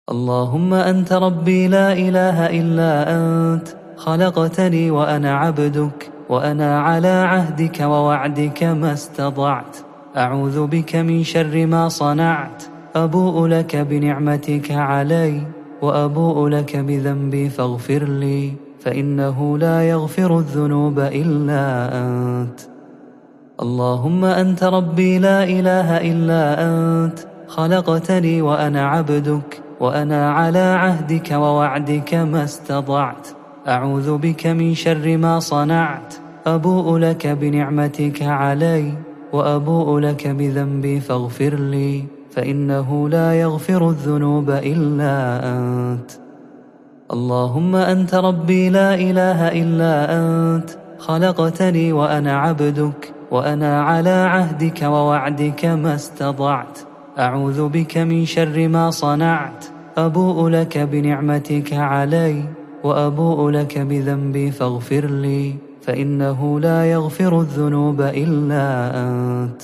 اللهم أنت ربي لا إله إلا أنت، خلقتني وأنا عبدك، وأنا على عهدك ووعدك ما استطعت. أعوذ بك من شر ما صنعت. أبوء لك بنعمتك علي، وأبوء لك بذنبي فاغفر لي، فإنه لا يغفر الذنوب إلا أنت. اللهم أنت ربي لا إله إلا أنت، خلقتني وأنا عبدك، وأنا على عهدك ووعدك ما استطعت. أعوذ بك من شر ما صنعت. أبوء لك بنعمتك علي، وأبوء لك بذنبي فاغفر لي، فإنه لا يغفر الذنوب إلا أنت. اللهم أنت ربي لا إله إلا أنت، خلقتني وأنا عبدك، وأنا على عهدك ووعدك ما استطعت. أعوذ بك من شر ما صنعت. أبوء لك بنعمتك علي، وأبوء لك بذنبي فاغفر لي، فإنه لا يغفر الذنوب إلا أنت.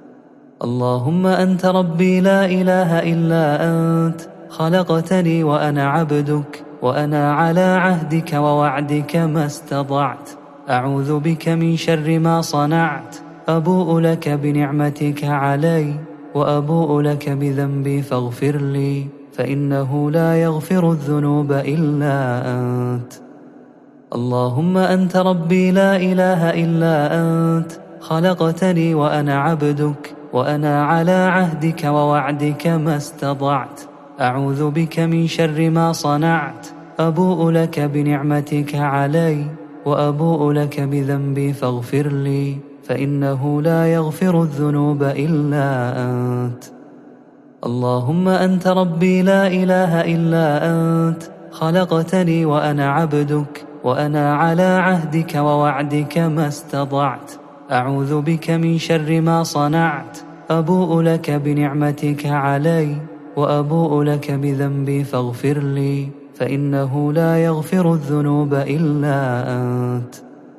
اللهم أنت ربي لا إله إلا أنت، خلقتني وأنا عبدك، وأنا على عهدك ووعدك ما استطعت. أعوذ بك من شر ما صنعت. أبوء لك بنعمتك علي، وأبوء لك بذنبي فاغفر لي، فإنه لا يغفر الذنوب إلا أنت. اللهم أنت ربي لا إله إلا أنت، خلقتني وأنا عبدك، وأنا على عهدك ووعدك ما استطعت. أعوذ بك من شر ما صنعت. أبوء لك بنعمتك علي، وأبوء لك بذنبي فاغفر لي، فإنه لا يغفر الذنوب إلا أنت. اللهم أنت ربي لا إله إلا أنت، خلقتني وأنا عبدك، وأنا على عهدك ووعدك ما استطعت. أعوذ بك من شر ما صنعت. أبوء لك بنعمتك علي، وأبوء لك بذنبي فاغفر لي، فإنه لا يغفر الذنوب إلا أنت.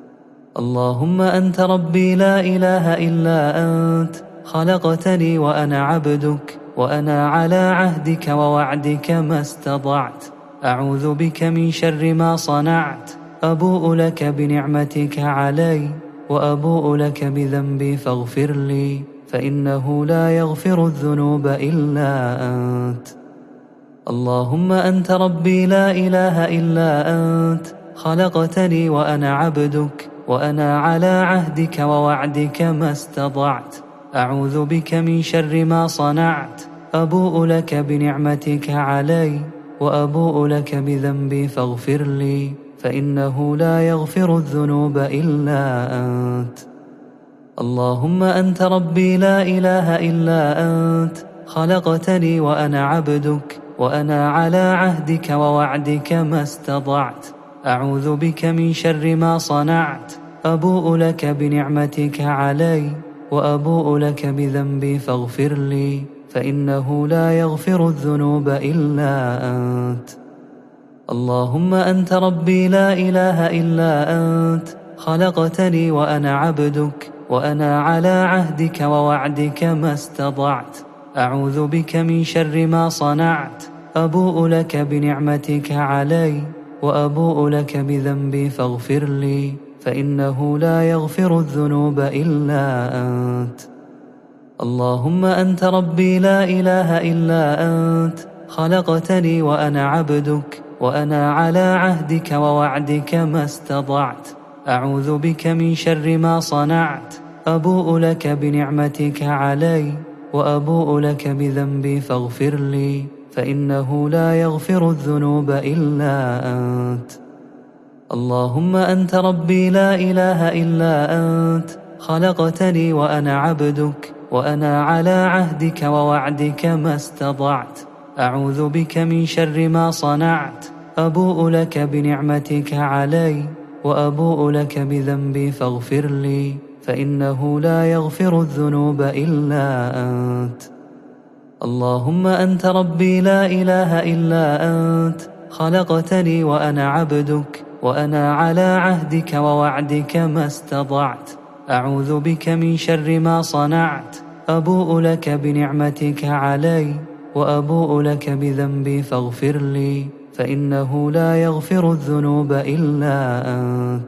اللهم أنت ربي لا إله إلا أنت، خلقتني وأنا عبدك، وأنا على عهدك ووعدك ما استطعت. أعوذ بك من شر ما صنعت. أبوء لك بنعمتك علي، وأبوء لك بذنبي فاغفر لي، فإنه لا يغفر الذنوب إلا أنت. اللهم أنت ربي لا إله إلا أنت، خلقتني وأنا عبدك، وأنا على عهدك ووعدك ما استطعت. أعوذ بك من شر ما صنعت. أبوء لك بنعمتك علي، وأبوء لك بذنبي فاغفر لي، فإنه لا يغفر الذنوب إلا أنت. اللهم أنت ربي لا إله إلا أنت، خلقتني وأنا عبدك، وأنا على عهدك ووعدك ما استطعت. أعوذ بك من شر ما صنعت. أبوء لك بنعمتك علي، وأبوء لك بذنبي فاغفر لي، فإنه لا يغفر الذنوب إلا أنت. اللهم أنت ربي لا إله إلا أنت، خلقتني وأنا عبدك، وأنا على عهدك ووعدك ما استطعت. أعوذ بك من شر ما صنعت. أبوء لك بنعمتك علي، وأبوء لك بذنبي فاغفر لي، فإنه لا يغفر الذنوب إلا أنت. اللهم أنت ربي لا إله إلا أنت، خلقتني وأنا عبدك، وأنا على عهدك ووعدك ما استطعت. أعوذ بك من شر ما صنعت. أبوء لك بنعمتك علي، وأبوء لك بذنبي فاغفر لي، فإنه لا يغفر الذنوب إلا أنت. اللهم أنت ربي لا إله إلا أنت، خلقتني وأنا عبدك، وأنا على عهدك ووعدك ما استطعت. أعوذ بك من شر ما صنعت. أبوء لك بنعمتك علي، وأبوء لك بذنبي فاغفر لي، فإنه لا يغفر الذنوب إلا أنت. اللهم أنت ربي لا إله إلا أنت، خلقتني وأنا عبدك، وأنا على عهدك ووعدك ما استطعت. أعوذ بك من شر ما صنعت. أبوء لك بنعمتك علي، وأبوء لك بذنبي فاغفر لي، فإنه لا يغفر الذنوب إلا أنت.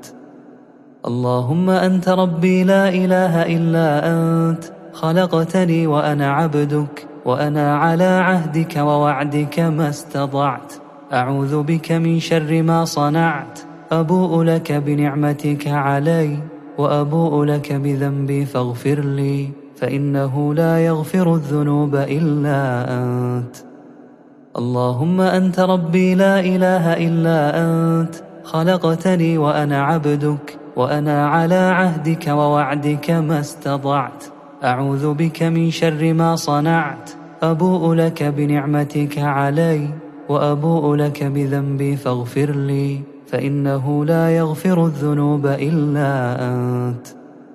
اللهم أنت ربي لا إله إلا أنت، خلقتني وأنا عبدك، وأنا على عهدك ووعدك ما استطعت. أعوذ بك من شر ما صنعت، أبوء لك بنعمتك علي، وأبوء لك بذنبي فاغفر لي، فإنه لا يغفر الذنوب إلا أنت. اللهم أنت ربي لا إله إلا أنت، خلقتني وأنا عبدك، وأنا على عهدك ووعدك ما استطعت. أعوذ بك من شر ما صنعت، أبوء لك بنعمتك علي، وأبوء لك بذنبي فاغفر لي، فإنه لا يغفر الذنوب إلا أنت.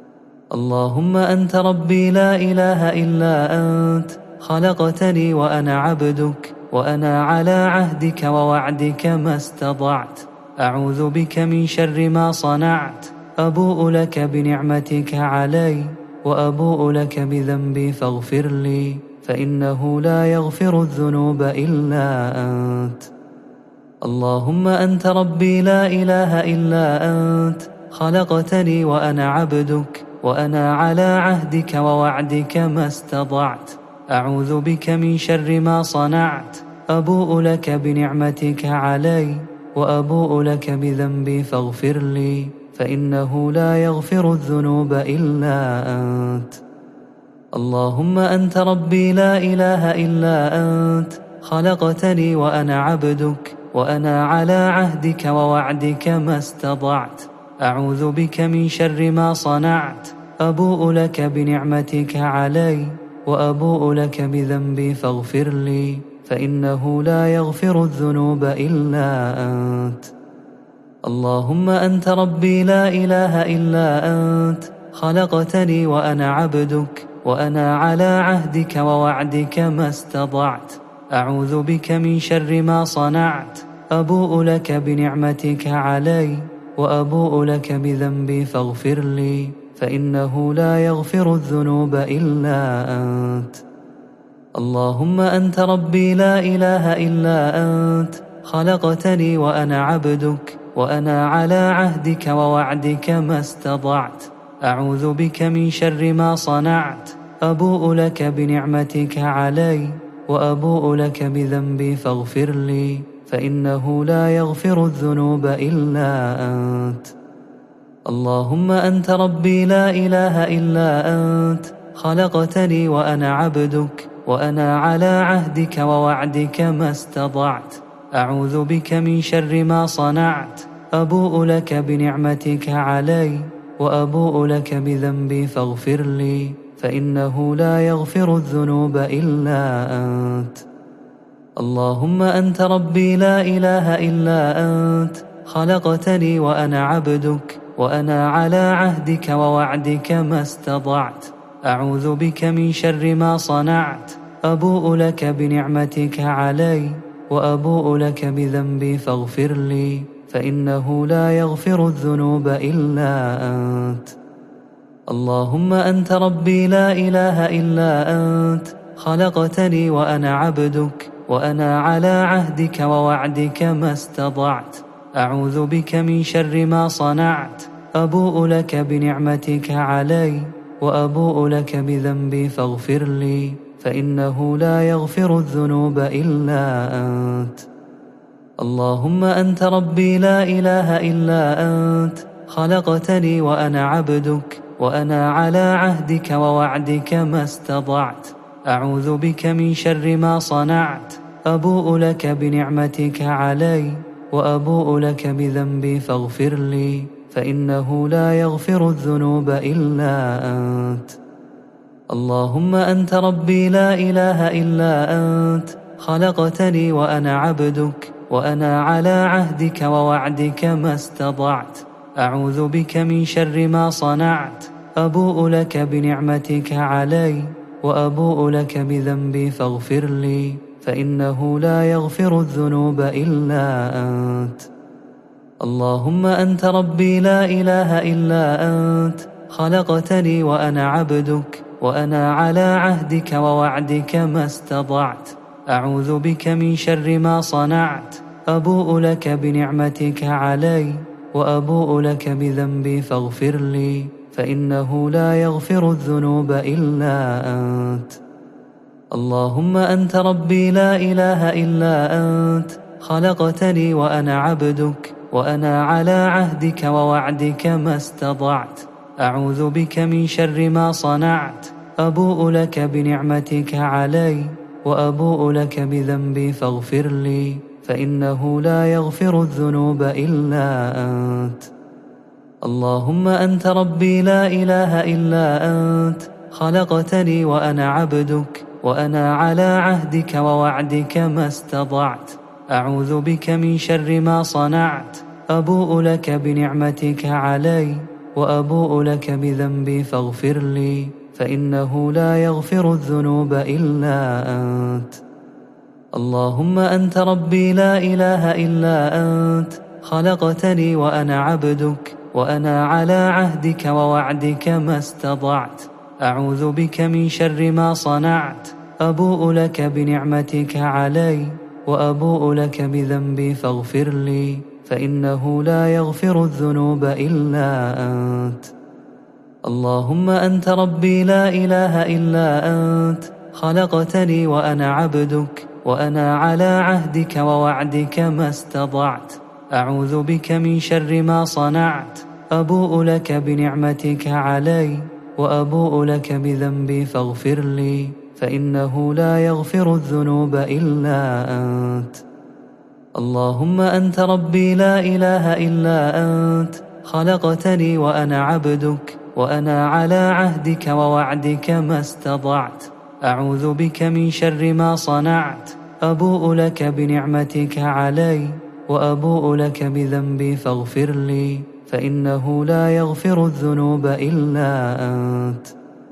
اللهم أنت ربي لا إله إلا أنت، خلقتني وأنا عبدك، وأنا على عهدك ووعدك ما استطعت. أعوذ بك من شر ما صنعت، أبوء لك بنعمتك علي، وأبوء لك بذنبي فاغفر لي، فإنه لا يغفر الذنوب إلا أنت. اللهم أنت ربي لا إله إلا أنت، خلقتني وأنا عبدك، وأنا على عهدك ووعدك ما استطعت. أعوذ بك من شر ما صنعت، أبوء لك بنعمتك علي، وأبوء لك بذنبي فاغفر لي، فإنه لا يغفر الذنوب إلا أنت. اللهم أنت ربي لا إله إلا أنت، خلقتني وأنا عبدك، وأنا على عهدك ووعدك ما استطعت. أعوذ بك من شر ما صنعت، أبوء لك بنعمتك علي، وأبوء لك بذنبي فاغفر لي، فإنه لا يغفر الذنوب إلا أنت. اللهم أنت ربي لا إله إلا أنت، خلقتني وأنا عبدك، وأنا على عهدك ووعدك ما استطعت. أعوذ بك من شر ما صنعت، أبوء لك بنعمتك علي، وأبوء لك بذنبي فاغفر لي، فإنه لا يغفر الذنوب إلا أنت. اللهم أنت ربي لا إله إلا أنت، خلقتني وأنا عبدك، وأنا على عهدك ووعدك ما استطعت. أعوذ بك من شر ما صنعت، أبوء لك بنعمتك علي، وأبوء لك بذنبي فاغفر لي، فإنه لا يغفر الذنوب إلا أنت. اللهم أنت ربي لا إله إلا أنت، خلقتني وأنا عبدك، وأنا على عهدك ووعدك ما استطعت. أعوذ بك من شر ما صنعت، أبوء لك بنعمتك علي، وأبوء لك بذنبي فاغفر لي، فإنه لا يغفر الذنوب إلا أنت. اللهم أنت ربي لا إله إلا أنت، خلقتني وأنا عبدك، وأنا على عهدك ووعدك ما استطعت. أعوذ بك من شر ما صنعت، أبوء لك بنعمتك علي، وأبوء لك بذنبي فاغفر لي، فإنه لا يغفر الذنوب إلا أنت. اللهم أنت ربي لا إله إلا أنت، خلقتني وأنا عبدك، وأنا على عهدك ووعدك ما استطعت. أعوذ بك من شر ما صنعت، أبوء لك بنعمتك علي، وأبوء لك بذنبي فاغفر لي، فإنه لا يغفر الذنوب إلا أنت. اللهم أنت ربي لا إله إلا أنت، خلقتني وأنا عبدك، وأنا على عهدك ووعدك ما استطعت. أعوذ بك من شر ما صنعت، أبوء لك بنعمتك علي، وأبوء لك بذنبي فاغفر لي، فإنه لا يغفر الذنوب إلا أنت. اللهم أنت ربي لا إله إلا أنت، خلقتني وأنا عبدك، وأنا على عهدك ووعدك ما استطعت. أعوذ بك من شر ما صنعت، أبوء لك بنعمتك علي، وأبوء لك بذنبي فاغفر لي، فإنه لا يغفر الذنوب إلا أنت. اللهم أنت ربي لا إله إلا أنت، خلقتني وأنا عبدك، وأنا على عهدك ووعدك ما استطعت. أعوذ بك من شر ما صنعت. أبوء لك بنعمتك علي وأبوء لك بذنبي فاغفر لي، فإنه لا يغفر الذنوب إلا أنت. اللهم أنت ربي لا إله إلا أنت، خلقتني وأنا عبدك، وأنا على عهدك ووعدك ما استطعت. أعوذ بك من شر ما صنعت. أبوء لك بنعمتك علي وأبوء لك بذنبي فاغفر لي، فإنه لا يغفر الذنوب إلا أنت. اللهم أنت ربي لا إله إلا أنت، خلقتني وأنا عبدك، وأنا على عهدك ووعدك ما استطعت. أعوذ بك من شر ما صنعت. أبوء لك بنعمتك علي وأبوء لك بذنبي فاغفر لي، فإنه لا يغفر الذنوب إلا أنت. اللهم أنت ربي لا إله إلا أنت، خلقتني وأنا عبدك، وأنا على عهدك ووعدك ما استطعت. أعوذ بك من شر ما صنعت. أبوء لك بنعمتك علي وأبوء لك بذنبي فاغفر لي، فإنه لا يغفر الذنوب إلا أنت. اللهم أنت ربي لا إله إلا أنت، خلقتني وأنا عبدك، وأنا على عهدك ووعدك ما استطعت. أعوذ بك من شر ما صنعت. أبوء لك بنعمتك علي وأبوء لك بذنبي فاغفر لي، فإنه لا يغفر الذنوب إلا أنت. اللهم أنت ربي لا إله إلا أنت، خلقتني وأنا عبدك، وأنا على عهدك ووعدك ما استطعت. أعوذ بك من شر ما صنعت. أبوء لك بنعمتك علي وأبوء لك بذنبي فاغفر لي، فإنه لا يغفر الذنوب إلا أنت.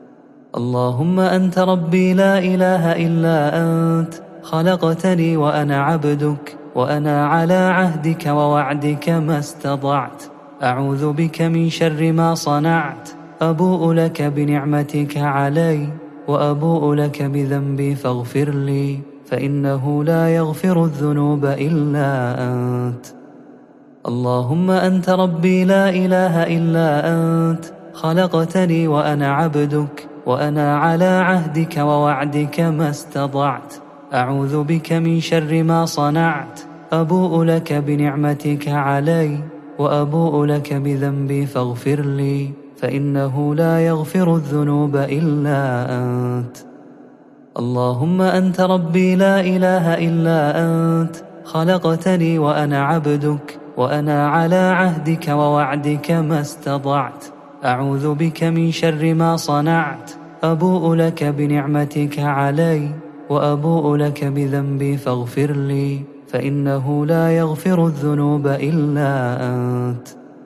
اللهم أنت ربي لا إله إلا أنت، خلقتني وأنا عبدك، وأنا على عهدك ووعدك ما استطعت. أعوذ بك من شر ما صنعت. أبوء لك بنعمتك علي وأبوء لك بذنبي فاغفر لي، فإنه لا يغفر الذنوب إلا أنت. اللهم أنت ربي لا إله إلا أنت، خلقتني وأنا عبدك، وأنا على عهدك ووعدك ما استطعت. أعوذ بك من شر ما صنعت. أبوء لك بنعمتك علي وأبوء لك بذنبي فاغفر لي، فإنه لا يغفر الذنوب إلا أنت. اللهم أنت ربي لا إله إلا أنت، خلقتني وأنا عبدك، وأنا على عهدك ووعدك ما استطعت. أعوذ بك من شر ما صنعت. أبوء لك بنعمتك علي وأبوء لك بذنبي فاغفر لي، فإنه لا يغفر الذنوب إلا أنت.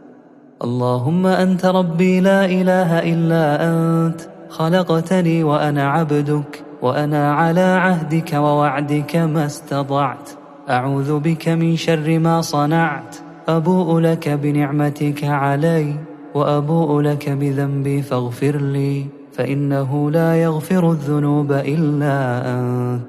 اللهم أنت ربي لا إله إلا أنت، خلقتني وأنا عبدك، وأنا على عهدك ووعدك ما استطعت. أعوذ بك من شر ما صنعت. أبوء لك بنعمتك علي وأبوء لك بذنبي فاغفر لي، فإنه لا يغفر الذنوب إلا أنت.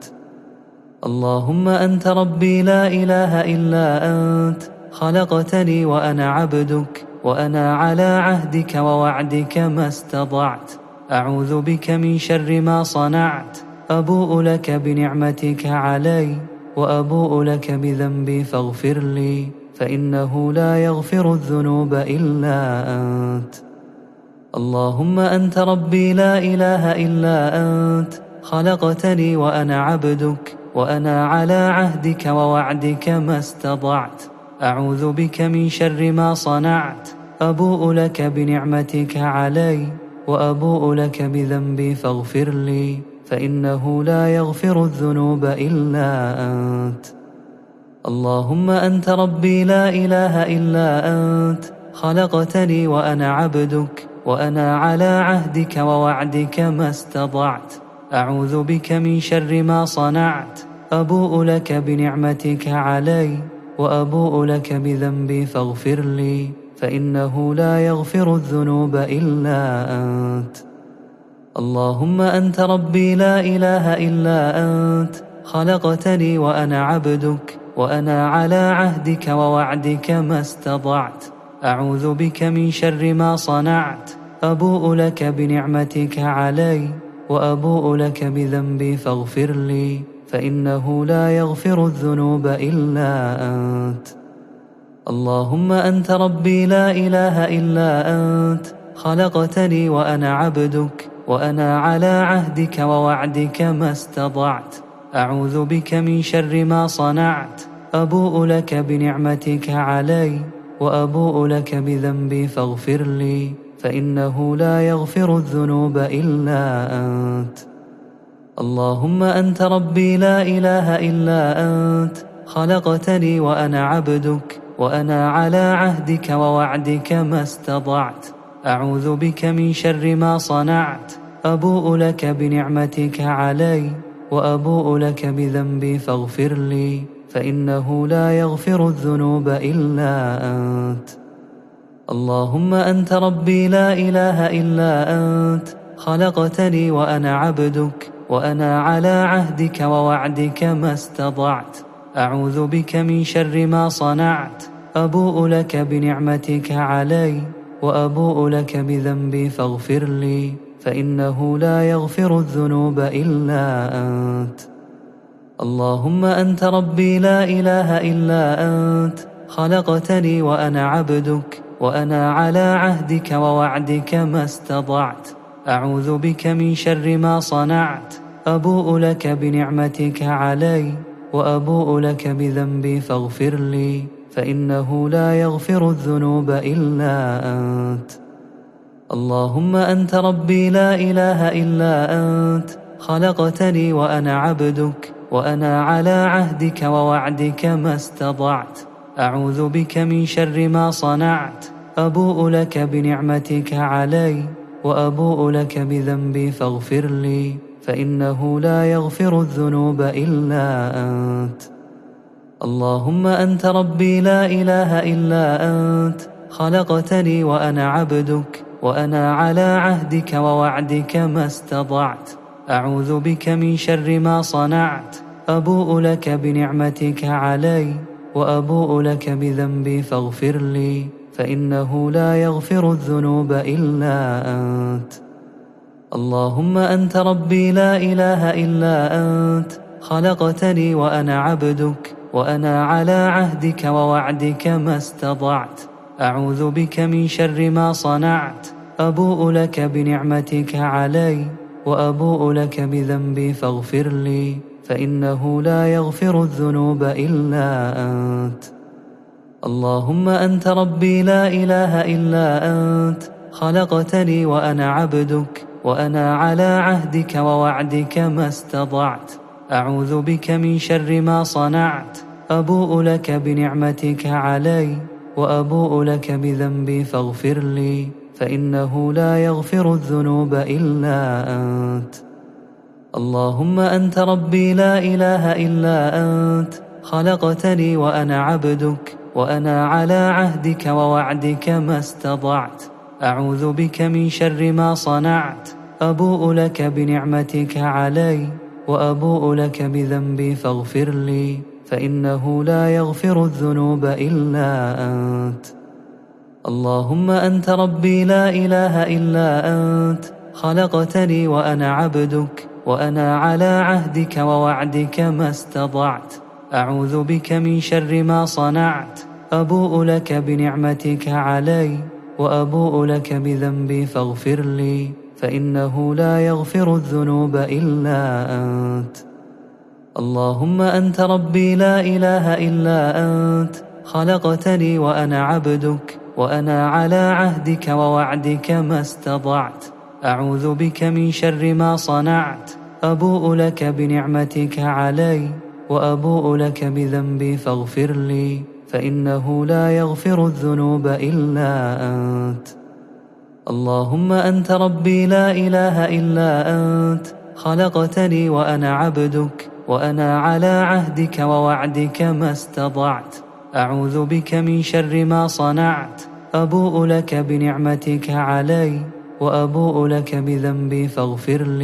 اللهم أنت ربي لا إله إلا أنت، خلقتني وأنا عبدك، وأنا على عهدك ووعدك ما استطعت. أعوذ بك من شر ما صنعت. أبوء لك بنعمتك علي وأبوء لك بذنبي فاغفر لي، فإنه لا يغفر الذنوب إلا أنت. اللهم أنت ربي لا إله إلا أنت، خلقتني وأنا عبدك، وأنا على عهدك ووعدك ما استطعت. أعوذ بك من شر ما صنعت. أبوء لك بنعمتك علي وأبوء لك بذنبي فاغفر لي، فإنه لا يغفر الذنوب إلا أنت. اللهم أنت ربي لا إله إلا أنت، خلقتني وأنا عبدك، وأنا على عهدك ووعدك ما استطعت. أعوذ بك من شر ما صنعت. أبوء لك بنعمتك علي وأبوء لك بذنبي فاغفر لي، فإنه لا يغفر الذنوب إلا أنت. اللهم أنت ربي لا إله إلا أنت، خلقتني وأنا عبدك وأنا على عهدك ووعدك ما استطعت أعوذ بك من شر ما صنعت أبوء لك بنعمتك علي وأبوء لك بذنبي فاغفر لي فإنه لا يغفر الذنوب إلا أنت. اللهم أنت ربي لا إله إلا أنت خلقتني وأنا عبدك وأنا على عهدك ووعدك ما استطعت أعوذ بك من شر ما صنعت أبوء لك بنعمتك علي وأبوء لك بذنبي فاغفر لي فإنه لا يغفر الذنوب إلا أنت. اللهم أنت ربي لا إله إلا أنت خلقتني وأنا عبدك وأنا على عهدك ووعدك ما استطعت أعوذ بك من شر ما صنعت أبوء لك بنعمتك علي وأبوء لك بذنبي فاغفر لي فإنه لا يغفر الذنوب إلا أنت. اللهم أنت ربي لا إله إلا أنت خلقتني وأنا عبدك وأنا على عهدك ووعدك ما استطعت أعوذ بك من شر ما صنعت أبوء لك بنعمتك علي وأبوء لك بذنبي فاغفر لي فإنه لا يغفر الذنوب إلا أنت. اللهم أنت ربي لا إله إلا أنت خلقتني وأنا عبدك وأنا على عهدك ووعدك ما استطعت أعوذ بك من شر ما صنعت أبوء لك بنعمتك علي وأبوء لك بذنبي فاغفر لي فإنه لا يغفر الذنوب إلا أنت. اللهم أنت ربي لا إله إلا أنت خلقتني وأنا عبدك وأنا على عهدك ووعدك ما استطعت أعوذ بك من شر ما صنعت أبوء لك بنعمتك علي وأبوء لك بذنبي فاغفر لي فإنه لا يغفر الذنوب إلا أنت. اللهم أنت ربي لا إله إلا أنت خلقتني وأنا عبدك وأنا على عهدك ووعدك ما استطعت أعوذ بك من شر ما صنعت أبوء لك بنعمتك علي وأبوء لك بذنبي فاغفر لي فإنه لا يغفر الذنوب إلا أنت. اللهم أنت ربي لا إله إلا أنت خلقتني وأنا عبدك وأنا على عهدك ووعدك ما استطعت أعوذ بك من شر ما صنعت أبوء لك بنعمتك علي وأبوء لك بذنبي فاغفر لي فإنه لا يغفر الذنوب إلا أنت. اللهم أنت ربي لا إله إلا أنت خلقتني وأنا عبدك وأنا على عهدك ووعدك ما استطعت أعوذ بك من شر ما صنعت أبوء لك بنعمتك علي وأبوء لك بذنبي فاغفر لي فإنه لا يغفر الذنوب إلا أنت. اللهم أنت ربي لا إله إلا أنت خلقتني وأنا عبدك وأنا على عهدك ووعدك ما استطعت أعوذ بك من شر ما صنعت أبوء لك بنعمتك علي وأبوء لك بذنبي فاغفر لي فإنه لا يغفر الذنوب إلا أنت. اللهم أنت ربي لا إله إلا أنت خلقتني وأنا عبدك وأنا على عهدك ووعدك ما استطعت أعوذ بك من شر ما صنعت أبوء لك بنعمتك علي وأبوء لك بذنبي فاغفر لي فإنه لا يغفر الذنوب إلا أنت. اللهم أنت ربي لا إله إلا أنت خلقتني وأنا عبدك وأنا على عهدك ووعدك ما استطعت أعوذ بك من شر ما صنعت أبوء لك بنعمتك علي وأبوء لك بذنبي فاغفر لي فإنه لا يغفر الذنوب إلا أنت. اللهم أنت ربي لا إله إلا أنت خلقتني وأنا عبدك وأنا على عهدك ووعدك ما استطعت أعوذ بك من شر ما صنعت أبوء لك بنعمتك علي وأبوء لك بذنبي فاغفر لي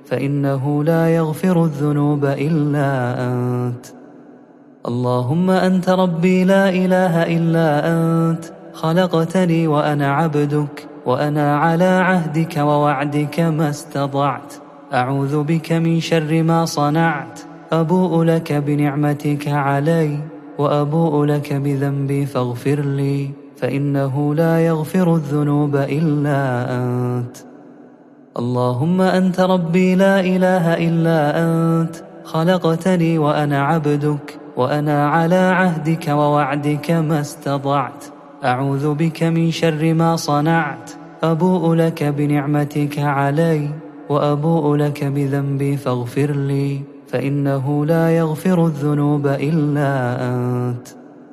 فإنه لا يغفر الذنوب إلا أنت. اللهم أنت ربي لا إله إلا أنت، خلقتني وأنا عبدك، وأنا على عهدك ووعدك ما استطعت. أعوذ بك من شر ما صنعت. أبوء لك بنعمتك علي، وأبوء لك بذنبي فاغفر لي، فإنه لا يغفر الذنوب إلا أنت. اللهم أنت ربي لا إله إلا أنت، خلقتني وأنا عبدك، وأنا على عهدك ووعدك ما استطعت. أعوذ بك من شر ما صنعت. أبوء لك بنعمتك علي، وأبوء لك بذنبي فاغفر لي، فإنه لا يغفر الذنوب إلا أنت.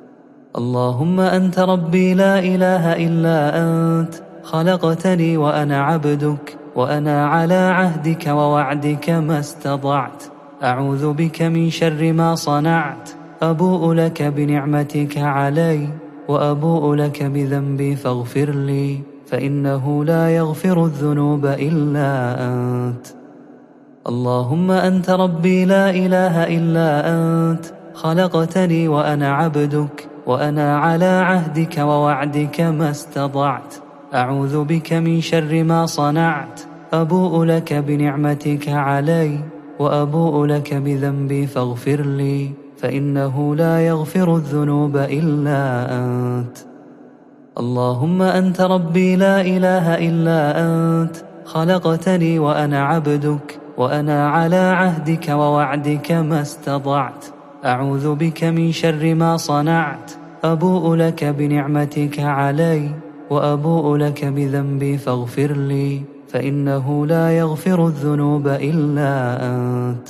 اللهم أنت ربي لا إله إلا أنت، خلقتني وأنا عبدك، وأنا على عهدك ووعدك ما استطعت. أعوذ بك من شر ما صنعت. أبوء لك بنعمتك علي، وأبوء لك بذنبي فاغفر لي، فإنه لا يغفر الذنوب إلا أنت. اللهم أنت ربي لا إله إلا أنت، خلقتني وأنا عبدك، وأنا على عهدك ووعدك ما استطعت. أعوذ بك من شر ما صنعت. أبوء لك بنعمتك علي، وأبوء لك بذنبي فاغفر لي، فإنه لا يغفر الذنوب إلا أنت. اللهم أنت ربي لا إله إلا أنت، خلقتني وأنا عبدك، وأنا على عهدك ووعدك ما استطعت. أعوذ بك من شر ما صنعت. أبوء لك بنعمتك علي، وأبوء لك بذنبي فاغفر لي، فإنه لا يغفر الذنوب إلا أنت.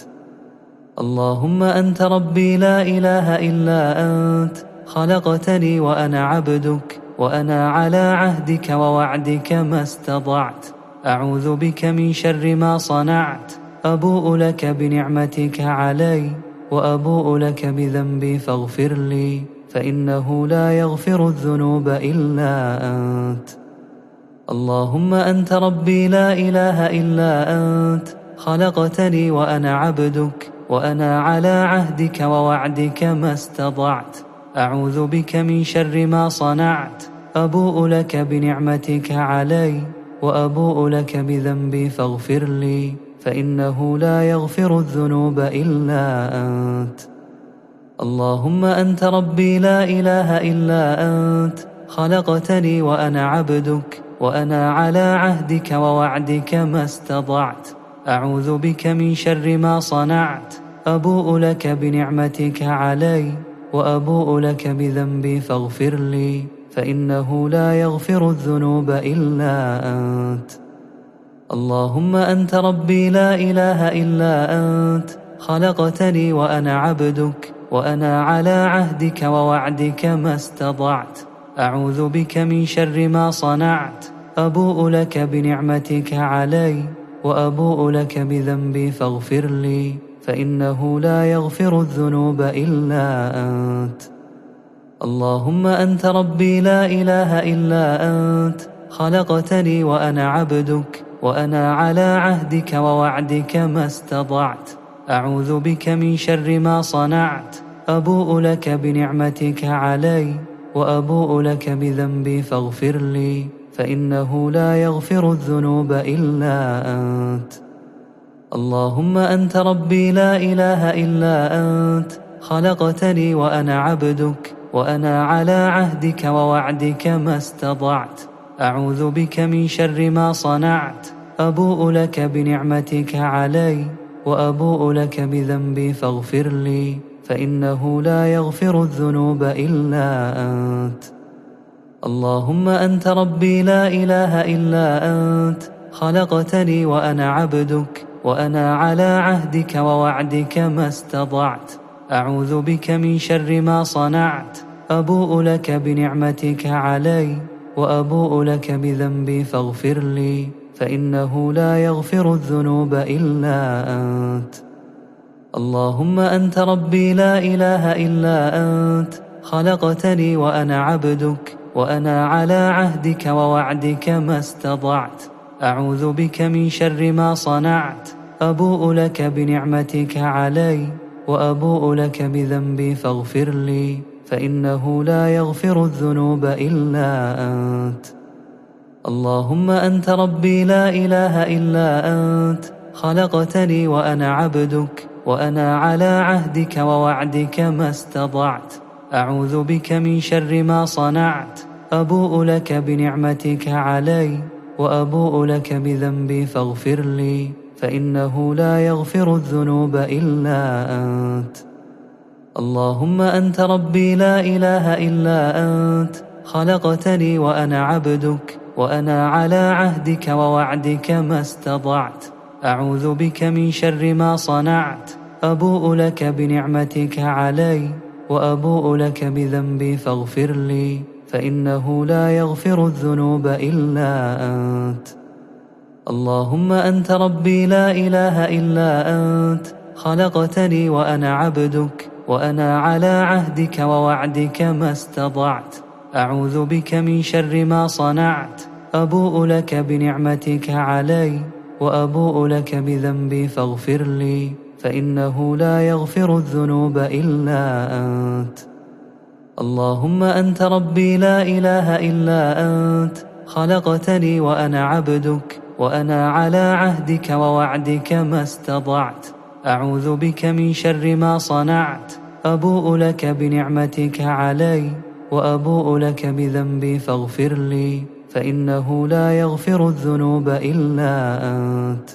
اللهم أنت ربي لا إله إلا أنت، خلقتني وأنا عبدك، وأنا على عهدك ووعدك ما استطعت. أعوذ بك من شر ما صنعت. أبوء لك بنعمتك علي، وأبوء لك بذنبي فاغفر لي، فإنه لا يغفر الذنوب إلا أنت. اللهم أنت ربي لا إله إلا أنت، خلقتني وأنا عبدك، وأنا على عهدك ووعدك ما استطعت. أعوذ بك من شر ما صنعت. أبوء لك بنعمتك علي، وأبوء لك بذنبي فاغفر لي، فإنه لا يغفر الذنوب إلا أنت. اللهم أنت ربي لا إله إلا أنت، خلقتني وأنا عبدك، وأنا على عهدك ووعدك ما استطعت. أعوذ بك من شر ما صنعت. أبوء لك بنعمتك علي، وأبوء لك بذنبي فاغفر لي، فإنه لا يغفر الذنوب إلا أنت. اللهم أنت ربي لا إله إلا أنت، خلقتني وأنا عبدك، وأنا على عهدك ووعدك ما استطعت. أعوذ بك من شر ما صنعت. أبوء لك بنعمتك علي، وأبوء لك بذنبي فاغفر لي، فإنه لا يغفر الذنوب إلا أنت. اللهم أنت ربي لا إله إلا أنت، خلقتني وأنا عبدك، وأنا على عهدك ووعدك ما استطعت. أعوذ بك من شر ما صنعت. أبوء لك بنعمتك علي، وأبوء لك بذنبي فاغفر لي، فإنه لا يغفر الذنوب إلا أنت. اللهم أنت ربي لا إله إلا أنت، خلقتني وأنا عبدك، وأنا على عهدك ووعدك ما استطعت. أعوذ بك من شر ما صنعت. أبوء لك بنعمتك علي، وأبوء لك بذنبي فاغفر لي، فإنه لا يغفر الذنوب إلا أنت. اللهم أنت ربي لا إله إلا أنت، خلقتني وأنا عبدك، وأنا على عهدك ووعدك ما استطعت. أعوذ بك من شر ما صنعت. أبوء لك بنعمتك علي، وأبوء لك بذنبي فاغفر لي، فإنه لا يغفر الذنوب إلا أنت. اللهم أنت ربي لا إله إلا أنت، خلقتني وأنا عبدك، وأنا على عهدك ووعدك ما استطعت. أعوذ بك من شر ما صنعت. أبوء لك بنعمتك علي وأبوء لك بذنبي فاغفر لي فإنه لا يغفر الذنوب إلا أنت. اللهم أنت ربي لا إله إلا أنت، خلقتني وأنا عبدك، وأنا على عهدك ووعدك ما استطعت، أعوذ بك من شر ما صنعت، أبوء لك بنعمتك علي وأبوء لك بذنبي فاغفر لي فإنه لا يغفر الذنوب إلا أنت. اللهم أنت ربي لا إله إلا أنت، خلقتني وأنا عبدك، وأنا على عهدك ووعدك ما استطعت، أعوذ بك من شر ما صنعت، أبوء لك بنعمتك علي وأبوء لك بذنبي فاغفر لي فإنه لا يغفر الذنوب إلا أنت. اللهم أنت ربي لا إله إلا أنت، خلقتني وأنا عبدك، وأنا على عهدك ووعدك ما استطعت، أعوذ بك من شر ما صنعت، أبوء لك بنعمتك علي وأبوء لك بذنبي فاغفر لي فإنه لا يغفر الذنوب إلا أنت. اللهم أنت ربي لا إله إلا أنت، خلقتني وأنا عبدك، وأنا على عهدك ووعدك ما استطعت، أعوذ بك من شر ما صنعت، أبوء لك بنعمتك علي وأبوء لك بذنبي فاغفر لي فإنه لا يغفر الذنوب إلا أنت.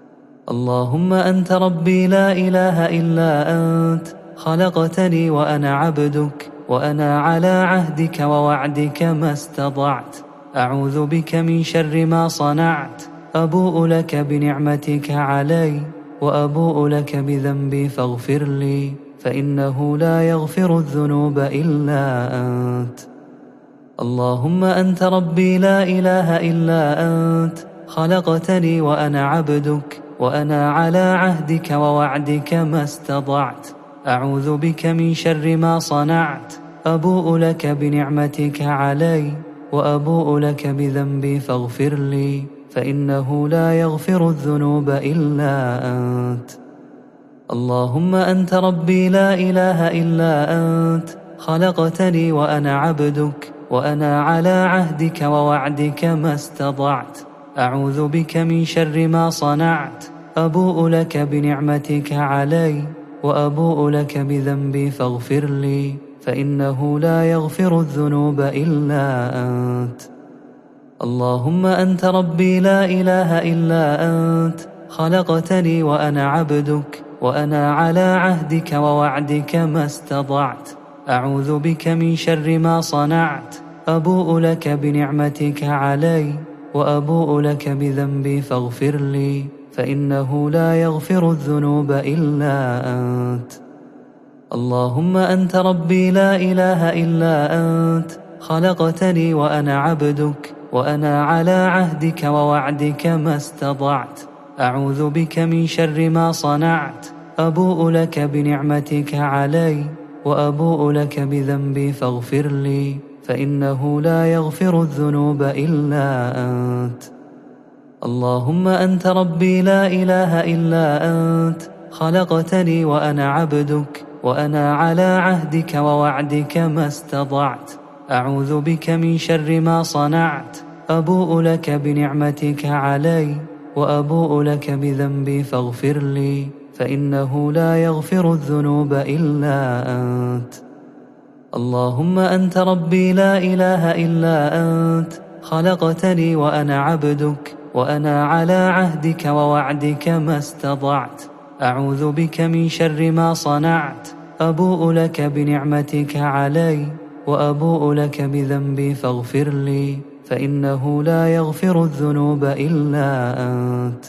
اللهم أنت ربي لا إله إلا أنت، خلقتني وأنا عبدك، وأنا على عهدك ووعدك ما استطعت، أعوذ بك من شر ما صنعت، أبوء لك بنعمتك علي وأبوء لك بذنبي فاغفر لي فإنه لا يغفر الذنوب إلا أنت. اللهم أنت ربي لا إله إلا أنت، خلقتني وأنا عبدك، وأنا على عهدك ووعدك ما استطعت، أعوذ بك من شر ما صنعت، أبوء لك بنعمتك علي وأبوء لك بذنبي فاغفر لي فإنه لا يغفر الذنوب إلا أنت. اللهم أنت ربي لا إله إلا أنت، خلقتني وأنا عبدك، وأنا على عهدك ووعدك ما استطعت، أعوذ بك من شر ما صنعت، أبوء لك بنعمتك علي وأبوء لك بذنبي فاغفر لي فإنه لا يغفر الذنوب إلا أنت. اللهم أنت ربي لا إله إلا أنت، خلقتني وأنا عبدك، وأنا على عهدك ووعدك ما استطعت، أعوذ بك من شر ما صنعت، أبوء لك بنعمتك علي وأبوء لك بذنبي فاغفر لي فإنه لا يغفر الذنوب إلا أنت. اللهم أنت ربي لا إله إلا أنت، خلقتني وأنا عبدك، وأنا على عهدك ووعدك ما استطعت، أعوذ بك من شر ما صنعت، أبوء لك بنعمتك علي وأبوء لك بذنبي فاغفر لي فإنه لا يغفر الذنوب إلا أنت. اللهم أنت ربي لا إله إلا أنت، خلقتني وأنا عبدك، وأنا على عهدك ووعدك ما استطعت، أعوذ بك من شر ما صنعت، أبوء لك بنعمتك علي وأبوء لك بذنبي فاغفر لي فإنه لا يغفر الذنوب إلا أنت. اللهم أنت ربي لا إله إلا أنت، خلقتني وأنا عبدك، وأنا على عهدك ووعدك ما استطعت، أعوذ بك من شر ما صنعت، أبوء لك بنعمتك علي وأبوء لك بذنبي فاغفر لي فإنه لا يغفر الذنوب إلا أنت.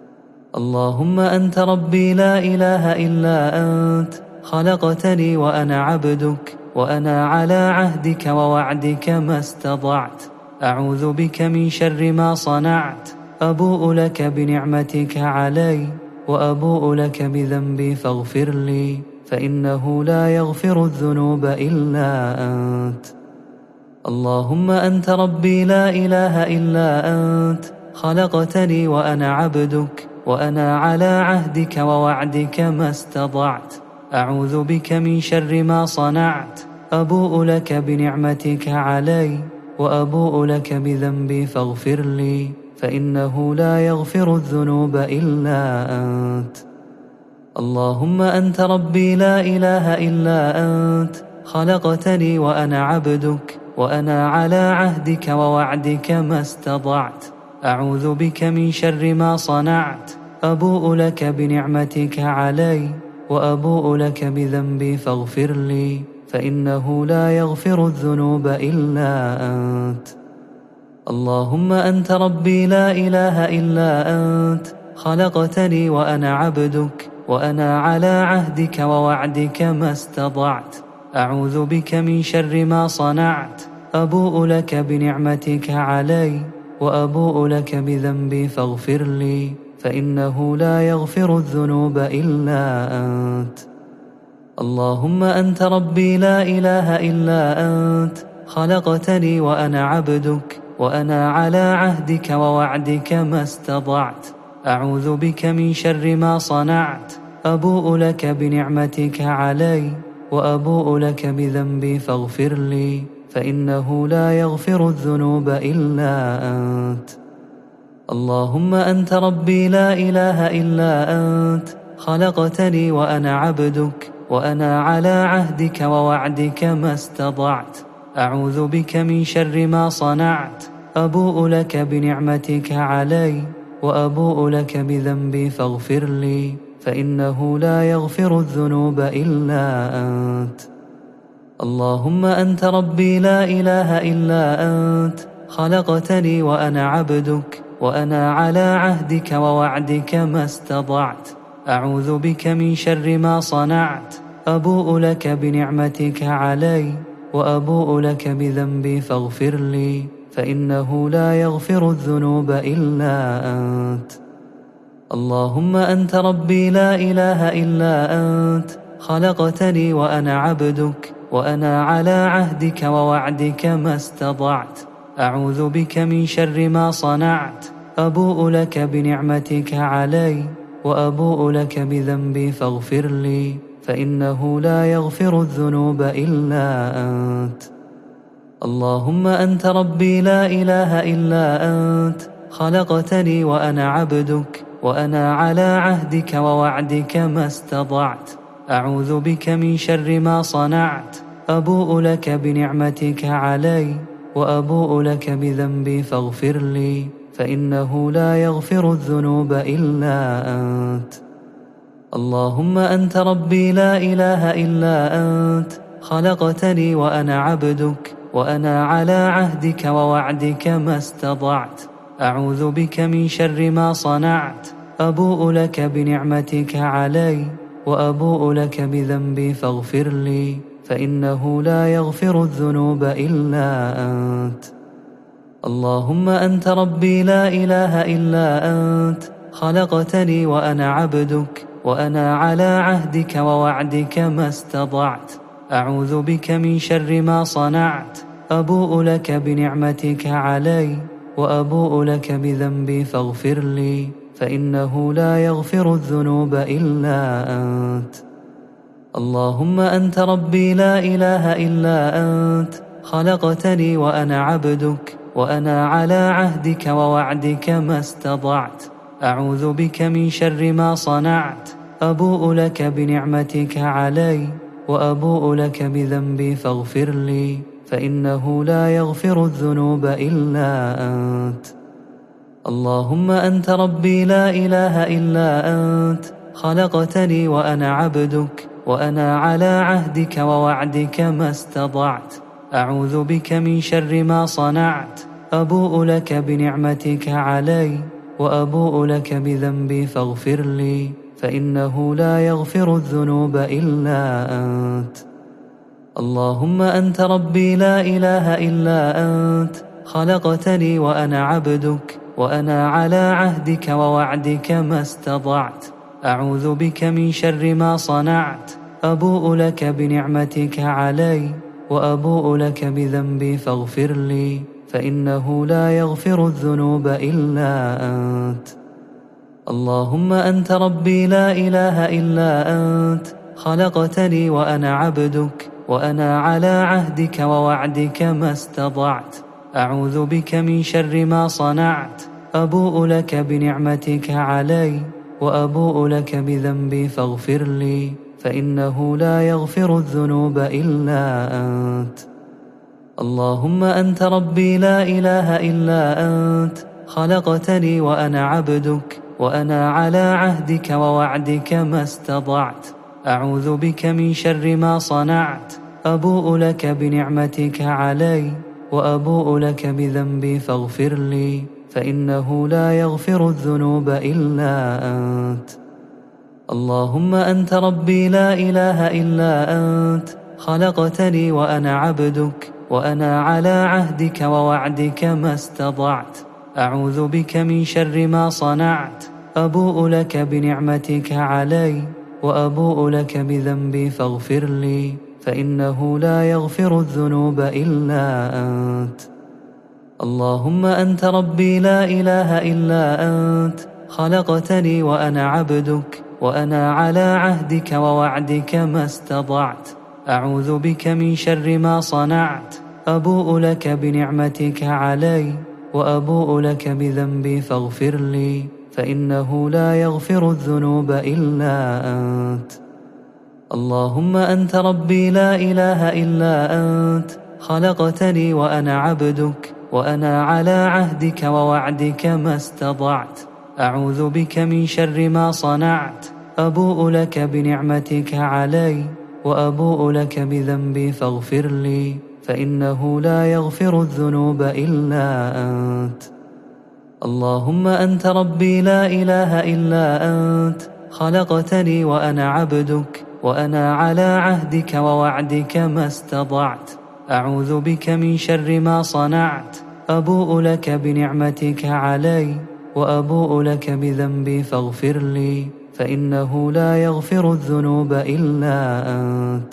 اللهم أنت ربي لا إله إلا أنت، خلقتني وأنا عبدك، وأنا على عهدك ووعدك ما استطعت، أعوذ بك من شر ما صنعت، أبوء لك بنعمتك علي وأبوء لك بذنبي فاغفر لي فإنه لا يغفر الذنوب إلا أنت. اللهم أنت ربي لا إله إلا أنت، خلقتني وأنا عبدك، وأنا على عهدك ووعدك ما استطعت. أعوذ بك من شر ما صنعت. أبوء لك بنعمتك علي وأبوء لك بذنبي فاغفر لي، فإنه لا يغفر الذنوب إلا أنت. اللهم أنت ربي لا إله إلا أنت، خلقتني وأنا عبدك، وأنا على عهدك ووعدك ما استطعت. أعوذ بك من شر ما صنعت. أبوء لك بنعمتك علي وأبوء لك بذنبي فاغفر لي، فإنه لا يغفر الذنوب إلا أنت. اللهم أنت ربي لا إله إلا أنت، خلقتني وأنا عبدك، وأنا على عهدك ووعدك ما استطعت. أعوذ بك من شر ما صنعت. أبوء لك بنعمتك علي وأبوء لك بذنبي فاغفر لي، فإنه لا يغفر الذنوب إلا أنت. اللهم أنت ربي لا إله إلا أنت، خلقتني وأنا عبدك، وأنا على عهدك ووعدك ما استطعت. أعوذ بك من شر ما صنعت. أبوء لك بنعمتك علي وأبوء لك بذنبي فاغفر لي، فإنه لا يغفر الذنوب إلا أنت. اللهم أنت ربي لا إله إلا أنت، خلقتني وأنا عبدك، وأنا على عهدك ووعدك ما استطعت. أعوذ بك من شر ما صنعت. أبوء لك بنعمتك علي وأبوء لك بذنبي فاغفر لي، فإنه لا يغفر الذنوب إلا أنت. اللهم أنت ربي لا إله إلا أنت، خلقتني وأنا عبدك، وأنا على عهدك ووعدك ما استطعت. أعوذ بك من شر ما صنعت. أبوء لك بنعمتك علي وأبوء لك بذنبي فاغفر لي، فإنه لا يغفر الذنوب إلا أنت. اللهم أنت ربي لا إله إلا أنت، خلقتني وأنا عبدك، وأنا على عهدك ووعدك ما استطعت. أعوذ بك من شر ما صنعت. أبوء لك بنعمتك علي وأبوء لك بذنبي فاغفر لي، فإنه لا يغفر الذنوب إلا أنت. اللهم أنت ربي لا إله إلا أنت، خلقتني وأنا عبدك، وأنا على عهدك ووعدك ما استطعت. أعوذ بك من شر ما صنعت. أبوء لك بنعمتك علي وأبوء لك بذنبي فاغفر لي، فإنه لا يغفر الذنوب إلا أنت. اللهم أنت ربي لا إله إلا أنت، خلقتني وأنا عبدك، وأنا على عهدك ووعدك ما استطعت. أعوذ بك من شر ما صنعت. أبوء لك بنعمتك علي وأبوء لك بذنبي فاغفر لي، فإنه لا يغفر الذنوب إلا أنت. اللهم أنت ربي لا إله إلا أنت، خلقتني وأنا عبدك، وأنا على عهدك ووعدك ما استطعت. أعوذ بك من شر ما صنعت. أبوء لك بنعمتك علي وأبوء لك بذنبي فاغفر لي، فإنه لا يغفر الذنوب إلا أنت. اللهم أنت ربي لا إله إلا أنت، خلقتني وأنا عبدك، وأنا على عهدك ووعدك ما استطعت. أعوذ بك من شر ما صنعت. أبوء لك بنعمتك علي وأبوء لك بذنبي فاغفر لي، فإنه لا يغفر الذنوب إلا أنت. اللهم أنت ربي لا إله إلا أنت، خلقتني وأنا عبدك، وأنا على عهدك ووعدك ما استطعت. أعوذ بك من شر ما صنعت. أبوء لك بنعمتك علي وأبوء لك بذنبي فاغفر لي، فإنه لا يغفر الذنوب إلا أنت. اللهم أنت ربي لا إله إلا أنت، خلقتني وأنا عبدك، وأنا على عهدك ووعدك ما استطعت. أعوذ بك من شر ما صنعت. أبوء لك بنعمتك علي وأبوء لك بذنبي فاغفر لي، فإنه لا يغفر الذنوب إلا أنت. اللهم أنت ربي لا إله إلا أنت، خلقتني وأنا عبدك، وأنا على عهدك ووعدك ما استطعت. أعوذ بك من شر ما صنعت. أبوء لك بنعمتك علي، وأبوء لك بذنبي فاغفر لي، فإنه لا يغفر الذنوب إلا أنت. اللهم أنت ربي لا إله إلا أنت، خلقتني وأنا عبدك، وأنا على عهدك ووعدك ما استطعت. أعوذ بك من شر ما صنعت. أبوء لك بنعمتك علي، وأبوء لك بذنبي فاغفر لي، فإنه لا يغفر الذنوب إلا أنت. اللهم أنت ربي لا إله إلا أنت، خلقتني وأنا عبدك، وأنا على عهدك ووعدك ما استطعت. أعوذ بك من شر ما صنعت. أبوء لك بنعمتك علي، وأبوء لك بذنبي فاغفر لي، فإنه لا يغفر الذنوب إلا أنت. اللهم أنت ربي لا إله إلا أنت، خلقتني وأنا عبدك، وأنا على عهدك ووعدك ما استطعت. أعوذ بك من شر ما صنعت. أبوء لك بنعمتك علي، وأبوء لك بذنبي فاغفر لي، فإنه لا يغفر الذنوب إلا أنت. اللهم أنت ربي لا إله إلا أنت، خلقتني وأنا عبدك، وأنا على عهدك ووعدك ما استطعت. أعوذ بك من شر ما صنعت. أبوء لك بنعمتك علي، وأبوء لك بذنبي فاغفر لي، فإنه لا يغفر الذنوب إلا أنت. اللهم أنت ربي لا إله إلا أنت، خلقتني وأنا عبدك، وأنا على عهدك ووعدك ما استطعت. أعوذ بك من شر ما صنعت. أبوء لك بنعمتك علي، وأبوء لك بذنبي فاغفر لي، فإنه لا يغفر الذنوب إلا أنت.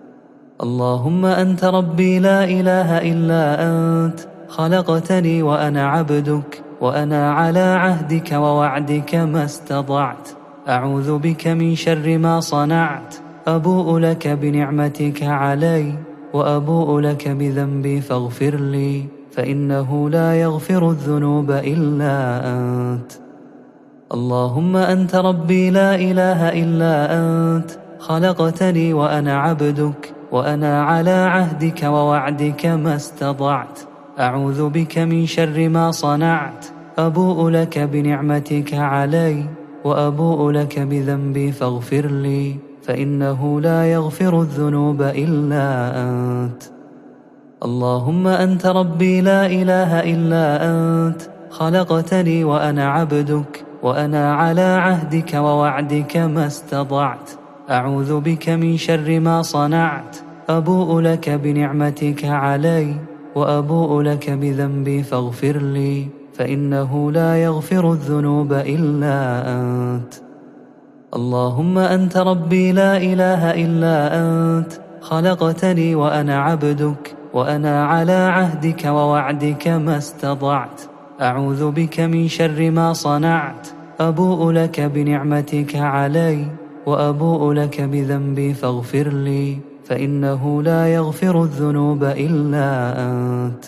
اللهم أنت ربي لا إله إلا أنت، خلقتني وأنا عبدك، وأنا على عهدك ووعدك ما استطعت. أعوذ بك من شر ما صنعت. أبوء لك بنعمتك علي، وأبوء لك بذنبي فاغفر لي، فإنه لا يغفر الذنوب إلا أنت. اللهم أنت ربي لا إله إلا أنت، خلقتني وأنا عبدك، وأنا على عهدك ووعدك ما استطعت. أعوذ بك من شر ما صنعت. أبوء لك بنعمتك علي، وأبوء لك بذنبي فاغفر لي، فإنه لا يغفر الذنوب إلا أنت. اللهم أنت ربي لا إله إلا أنت، خلقتني وأنا عبدك، وأنا على عهدك ووعدك ما استطعت. أعوذ بك من شر ما صنعت. أبوء لك بنعمتك علي، وأبوء لك بذنبي فاغفر لي، فإنه لا يغفر الذنوب إلا أنت. اللهم أنت ربي لا إله إلا أنت، خلقتني وأنا عبدك، وأنا على عهدك ووعدك ما استطعت. أعوذ بك من شر ما صنعت. أبوء لك بنعمتك علي، وأبوء لك بذنبي فاغفر لي، فإنه لا يغفر الذنوب إلا أنت.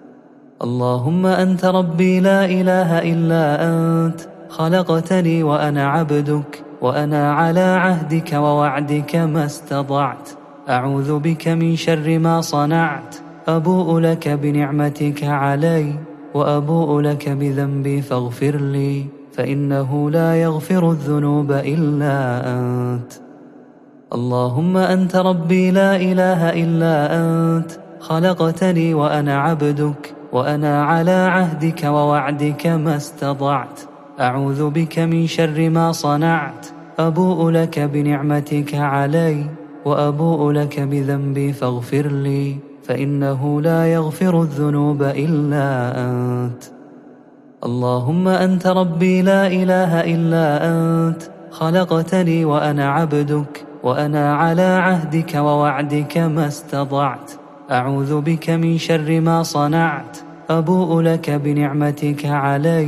اللهم أنت ربي لا إله إلا أنت، خلقتني وأنا عبدك، وأنا على عهدك ووعدك ما استطعت. أعوذ بك من شر ما صنعت. أبوء لك بنعمتك علي، وأبوء لك بذنبي فاغفر لي، فإنه لا يغفر الذنوب إلا أنت. اللهم أنت ربي لا إله إلا أنت، خلقتني وأنا عبدك، وأنا على عهدك ووعدك ما استطعت. أعوذ بك من شر ما صنعت. أبوء لك بنعمتك علي، وأبوء لك بذنبي فاغفر لي، فإنه لا يغفر الذنوب إلا أنت. اللهم أنت ربي لا إله إلا أنت، خلقتني وأنا عبدك، وأنا على عهدك ووعدك ما استطعت. أعوذ بك من شر ما صنعت. أبوء لك بنعمتك علي،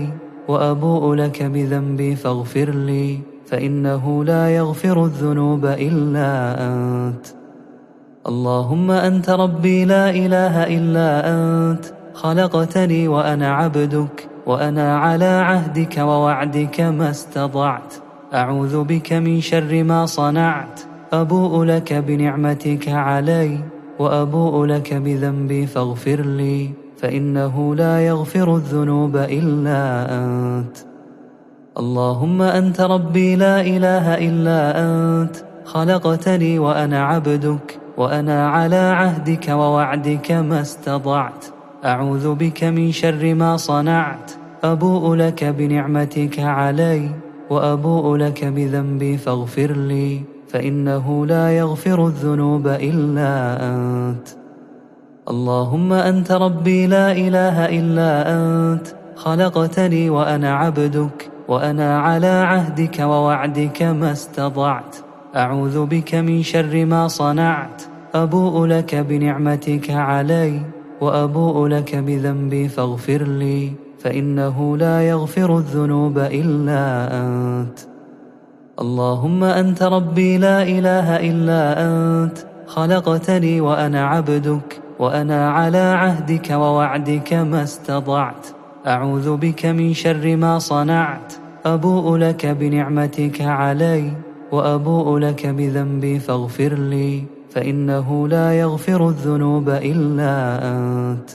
وأبوء لك بذنبي فاغفر لي، فإنه لا يغفر الذنوب إلا أنت. اللهم أنت ربي لا إله إلا أنت، خلقتني وأنا عبدك، وأنا على عهدك ووعدك ما استطعت. أعوذ بك من شر ما صنعت، أبوء لك بنعمتك علي، وأبوء لك بذنبي فاغفر لي، فإنه لا يغفر الذنوب إلا أنت. اللهم أنت ربي لا إله إلا أنت، خلقتني وأنا عبدك، وأنا على عهدك ووعدك ما استطعت. أعوذ بك من شر ما صنعت، أبوء لك بنعمتك علي، وأبوء لك بذنبي فاغفر لي، فإنه لا يغفر الذنوب إلا أنت. اللهم أنت ربي لا إله إلا أنت، خلقتني وأنا عبدك، وأنا على عهدك ووعدك ما استطعت. أعوذ بك من شر ما صنعت، أبوء لك بنعمتك علي، وأبوء لك بذنبي فاغفر لي، فإنه لا يغفر الذنوب إلا أنت. اللهم أنت ربي لا إله إلا أنت، خلقتني وأنا عبدك، وأنا على عهدك ووعدك ما استطعت. أعوذ بك من شر ما صنعت، أبوء لك بنعمتك علي، وأبوء لك بذنبي فاغفر لي، فإنه لا يغفر الذنوب إلا أنت.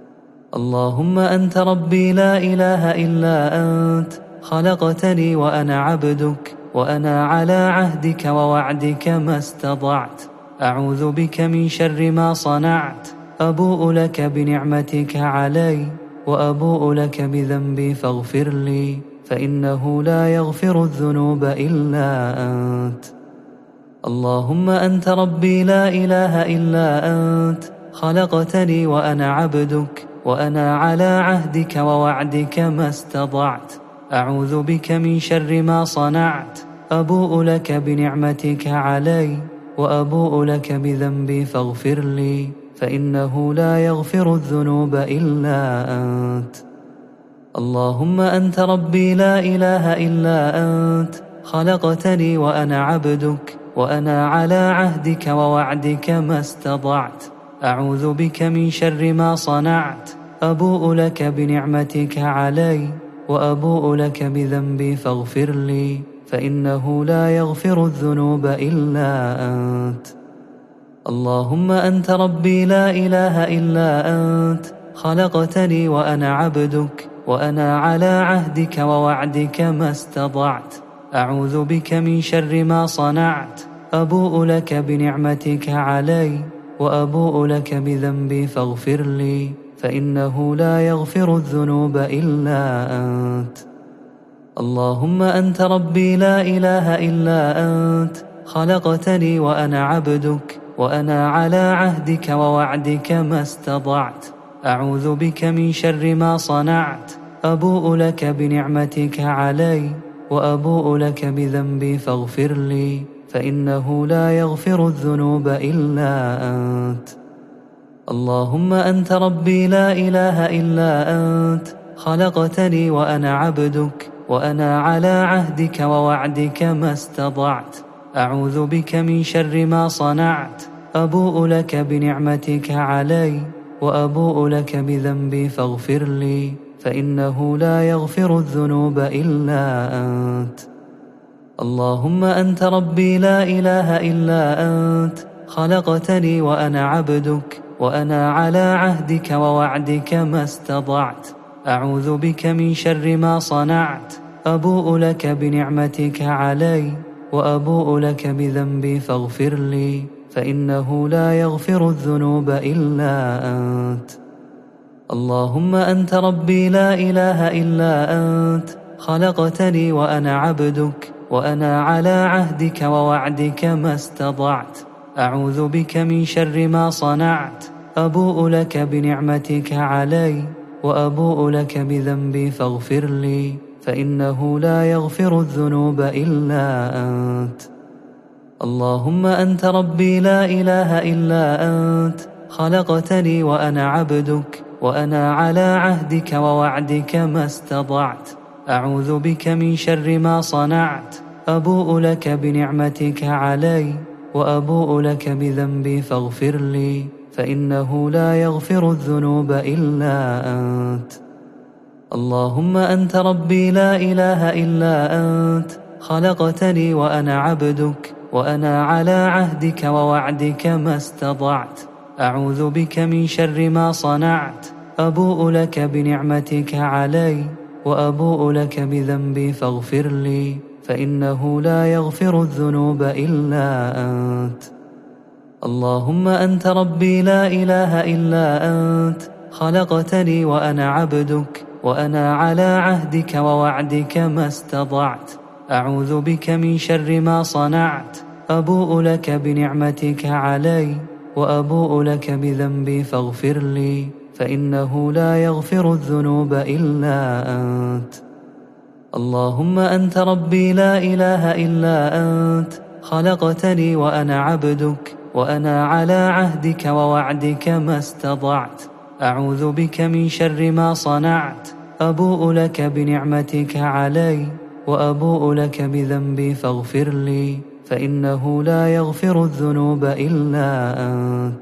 اللهم أنت ربي لا إله إلا أنت، خلقتني وأنا عبدك، وأنا على عهدك ووعدك ما استطعت. أعوذ بك من شر ما صنعت، أبوء لك بنعمتك علي، وأبوء لك بذنبي فاغفر لي، فإنه لا يغفر الذنوب إلا أنت. اللهم أنت ربي لا إله إلا أنت، خلقتني وأنا عبدك، وأنا على عهدك ووعدك ما استطعت. أعوذ بك من شر ما صنعت، أبوء لك بنعمتك علي، وأبوء لك بذنبي فاغفر لي، فإنه لا يغفر الذنوب إلا أنت. اللهم أنت ربي لا إله إلا أنت، خلقتني وأنا عبدك، وأنا على عهدك ووعدك ما استطعت. أعوذ بك من شر ما صنعت، أبوء لك بنعمتك علي، وأبوء لك بذنبي فاغفر لي، فإنه لا يغفر الذنوب إلا أنت. اللهم أنت ربي لا إله إلا أنت، خلقتني وأنا عبدك، وأنا على عهدك ووعدك ما استطعت. أعوذ بك من شر ما صنعت، أبوء لك بنعمتك علي، وأبوء لك بذنبي فاغفر لي، فإنه لا يغفر الذنوب إلا أنت. اللهم أنت ربي لا إله إلا أنت، خلقتني وأنا عبدك، وأنا على عهدك ووعدك ما استطعت. أعوذ بك من شر ما صنعت، أبوء لك بنعمتك علي، وأبوء لك بذنبي فاغفر لي، فإنه لا يغفر الذنوب إلا أنت. اللهم أنت ربي لا إله إلا أنت، خلقتني وأنا عبدك، وأنا على عهدك ووعدك ما استطعت. أعوذ بك من شر ما صنعت، أبوء لك بنعمتك علي، وأبوء لك بذنبي فاغفر لي، فإنه لا يغفر الذنوب إلا أنت. اللهم أنت ربي لا إله إلا أنت، خلقتني وأنا عبدك، وأنا على عهدك ووعدك ما استطعت. أعوذ بك من شر ما صنعت، أبوء لك بنعمتك علي، وأبوء لك بذنبي فاغفر لي، فإنه لا يغفر الذنوب إلا أنت. اللهم أنت ربي لا إله إلا أنت، خلقتني وأنا عبدك، وأنا على عهدك ووعدك ما استطعت. أعوذ بك من شر ما صنعت، أبوء لك بنعمتك علي، وأبوء لك بذنبي فاغفر لي، فإنه لا يغفر الذنوب إلا أنت. اللهم أنت ربي لا إله إلا أنت، خلقتني وأنا عبدك، وأنا على عهدك ووعدك ما استطعت. أعوذ بك من شر ما صنعت. أبوء لك بنعمتك علي وأبوء لك بذنبي فاغفر لي، فإنه لا يغفر الذنوب إلا أنت. اللهم أنت ربي لا إله إلا أنت، خلقتني وأنا عبدك، وأنا على عهدك ووعدك ما استطعت. أعوذ بك من شر ما صنعت. أبوء لك بنعمتك علي وأبوء لك بذنبي فاغفر لي، فإنه لا يغفر الذنوب إلا أنت. اللهم أنت ربي لا إله إلا أنت، خلقتني وأنا عبدك، وأنا على عهدك ووعدك ما استطعت. أعوذ بك من شر ما صنعت. أبوء لك بنعمتك علي وأبوء لك بذنبي فاغفر لي، فإنه لا يغفر الذنوب إلا أنت. اللهم أنت ربي لا إله إلا أنت، خلقتني وأنا عبدك، وأنا على عهدك ووعدك ما استطعت. أعوذ بك من شر ما صنعت. أبوء لك بنعمتك علي وأبوء لك بذنبي فاغفر لي، فإنه لا يغفر الذنوب إلا أنت.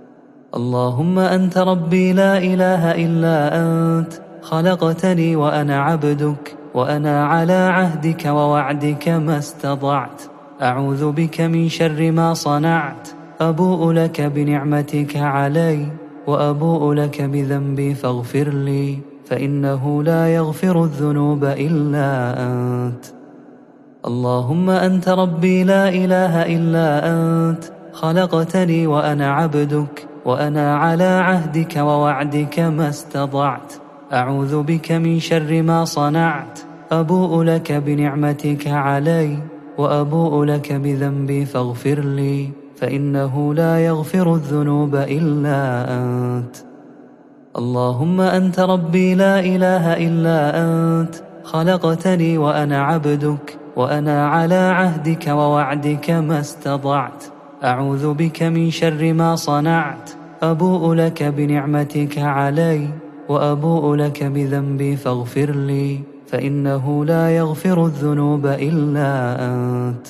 اللهم أنت ربي لا إله إلا أنت، خلقتني وأنا عبدك، وأنا على عهدك ووعدك ما استطعت. أعوذ بك من شر ما صنعت. أبوء لك بنعمتك علي وأبوء لك بذنبي فاغفر لي، فإنه لا يغفر الذنوب إلا أنت. اللهم أنت ربي لا إله إلا أنت، خلقتني وأنا عبدك، وأنا على عهدك ووعدك ما استطعت. أعوذ بك من شر ما صنعت. أبوء لك بنعمتك علي وأبوء لك بذنبي فاغفر لي، فإنه لا يغفر الذنوب إلا أنت. اللهم أنت ربي لا إله إلا أنت، خلقتني وأنا عبدك، وأنا على عهدك ووعدك ما استطعت. أعوذ بك من شر ما صنعت. أبوء لك بنعمتك علي وأبوء لك بذنبي فاغفر لي، فإنه لا يغفر الذنوب إلا أنت.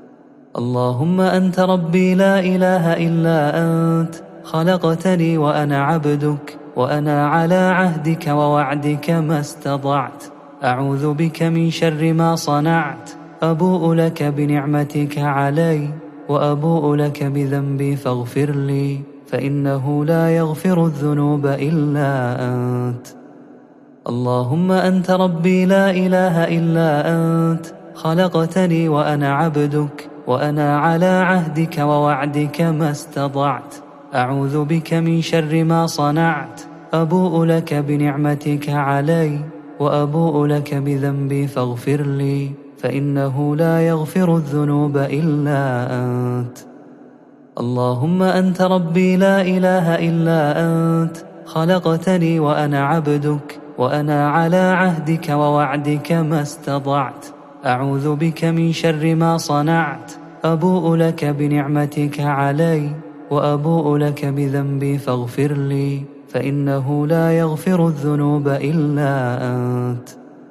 اللهم أنت ربي لا إله إلا أنت، خلقتني وأنا عبدك، وأنا على عهدك ووعدك ما استطعت. أعوذ بك من شر ما صنعت. أبوء لك بنعمتك علي وأبوء لك بذنبي فاغفر لي، فإنه لا يغفر الذنوب إلا أنت. اللهم أنت ربي لا إله إلا أنت، خلقتني وأنا عبدك، وأنا على عهدك ووعدك ما استطعت. أعوذ بك من شر ما صنعت. أبوء لك بنعمتك علي وأبوء لك بذنبي فاغفر لي، فإنه لا يغفر الذنوب إلا أنت. اللهم أنت ربي لا إله إلا أنت، خلقتني وأنا عبدك، وأنا على عهدك ووعدك ما استطعت. أعوذ بك من شر ما صنعت. أبوء لك بنعمتك علي وأبوء لك بذنبي فاغفر لي، فإنه لا يغفر الذنوب إلا أنت.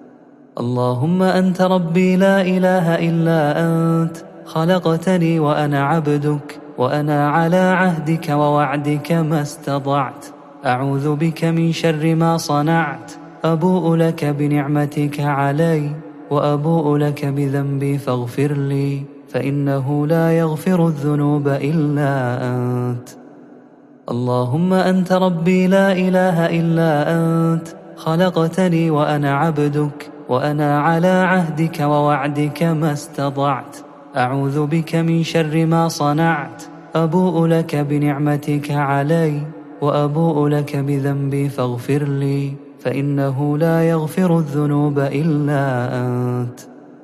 اللهم أنت ربي لا إله إلا أنت، خلقتني وأنا عبدك، وأنا على عهدك ووعدك ما استطعت. أعوذ بك من شر ما صنعت. أبوء لك بنعمتك علي وأبوء لك بذنبي فاغفر لي، فإنه لا يغفر الذنوب إلا أنت. اللهم أنت ربي لا إله إلا أنت، خلقتني وأنا عبدك، وأنا على عهدك ووعدك ما استطعت. أعوذ بك من شر ما صنعت. أبوء لك بنعمتك علي وأبوء لك بذنبي فاغفر لي، فإنه لا يغفر الذنوب إلا أنت.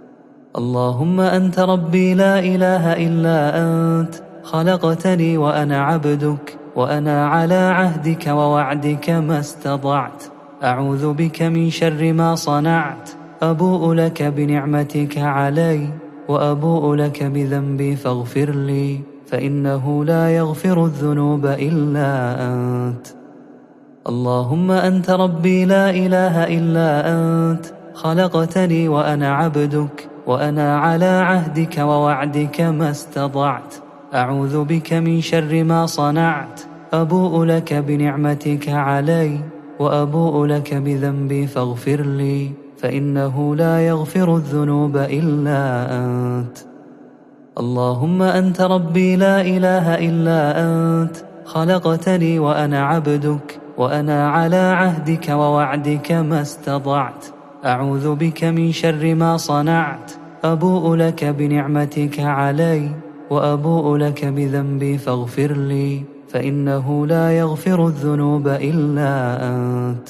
اللهم أنت ربي لا إله إلا أنت، خلقتني وأنا عبدك، وأنا على عهدك ووعدك ما استطعت. أعوذ بك من شر ما صنعت. أبوء لك بنعمتك علي وأبوء لك بذنبي فاغفر لي، فإنه لا يغفر الذنوب إلا أنت. اللهم أنت ربي لا إله إلا أنت، خلقتني وأنا عبدك وأنا على عهدك ووعدك ما استطعت أعوذ بك من شر ما صنعت أبوء لك بنعمتك علي وأبوء لك بذنبي فاغفر لي فإنه لا يغفر الذنوب إلا أنت. اللهم أنت ربي لا إله إلا أنت خلقتني وأنا عبدك وأنا على عهدك ووعدك ما استطعت أعوذ بك من شر ما صنعت أبوء لك بنعمتك علي وأبوء لك بذنبي فاغفر لي فإنه لا يغفر الذنوب إلا أنت.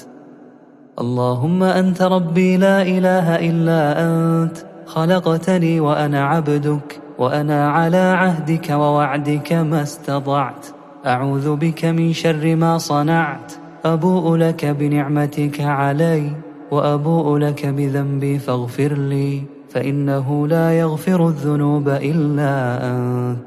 اللهم أنت ربي لا إله إلا أنت خلقتني وأنا عبدك وأنا على عهدك ووعدك ما استطعت أعوذ بك من شر ما صنعت أبوء لك بنعمتك علي وأبوء لك بذنبي فاغفر لي فإنه لا يغفر الذنوب إلا أنت.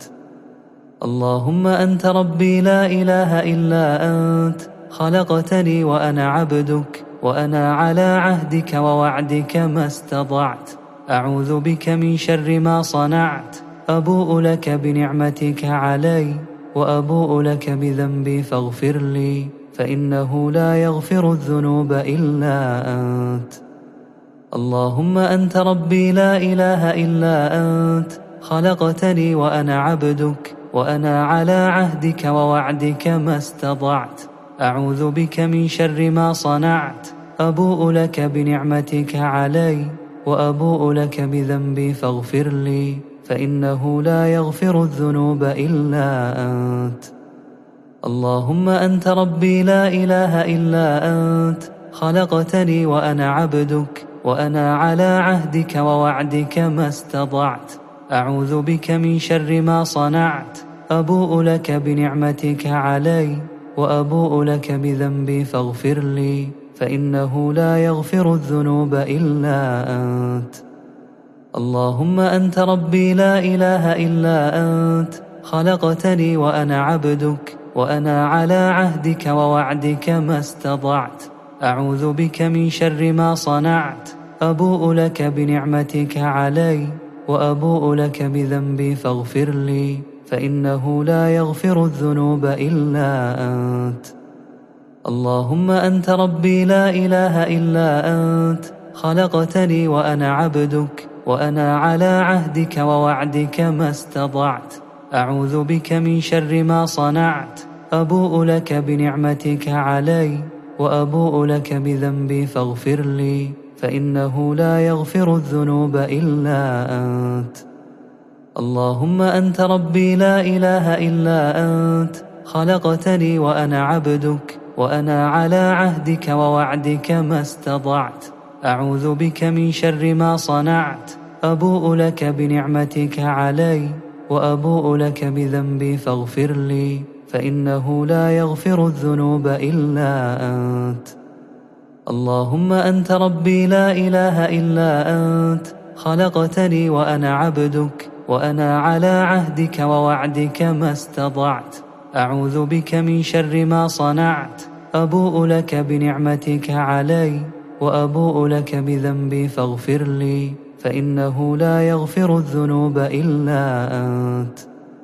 اللهم أنت ربي لا إله إلا أنت خلقتني وأنا عبدك وأنا على عهدك ووعدك ما استطعت أعوذ بك من شر ما صنعت أبوء لك بنعمتك علي وأبوء لك بذنبي فاغفر لي فإنه لا يغفر الذنوب إلا أنت. اللهم أنت ربي لا إله إلا أنت خلقتني وأنا عبدك وأنا على عهدك ووعدك ما استطعت أعوذ بك من شر ما صنعت أبوء لك بنعمتك علي وأبوء لك بذنبي فاغفر لي فإنه لا يغفر الذنوب إلا أنت. اللهم أنت ربي لا إله إلا أنت خلقتني وأنا عبدك وأنا على عهدك ووعدك ما استطعت أعوذ بك من شر ما صنعت أبوء لك بنعمتك علي وأبوء لك بذنبي فاغفر لي فإنه لا يغفر الذنوب إلا أنت. اللهم أنت ربي لا إله إلا أنت خلقتني وأنا عبدك وأنا على عهدك ووعدك ما استطعت أعوذ بك من شر ما صنعت أبوء لك بنعمتك علي وأبوء لك بذنبي فاغفر لي فإنه لا يغفر الذنوب إلا أنت. اللهم أنت ربي لا إله إلا أنت خلقتني وأنا عبدك وأنا على عهدك ووعدك ما استطعت أعوذ بك من شر ما صنعت أبوء لك بنعمتك علي وأبوء لك بذنبي فاغفر لي فإنه لا يغفر الذنوب إلا أنت. اللهم أنت ربي لا إله إلا أنت خلقتني وأنا عبدك وأنا على عهدك ووعدك ما استطعت أعوذ بك من شر ما صنعت أبوء لك بنعمتك علي وأبوء لك بذنبي فاغفر لي فإنه لا يغفر الذنوب إلا أنت. اللهم أنت ربي لا إله إلا أنت خلقتني وأنا عبدك وأنا على عهدك ووعدك ما استطعت أعوذ بك من شر ما صنعت أبوء لك بنعمتك علي وأبوء لك بذنبي فاغفر لي فإنه لا يغفر الذنوب إلا أنت.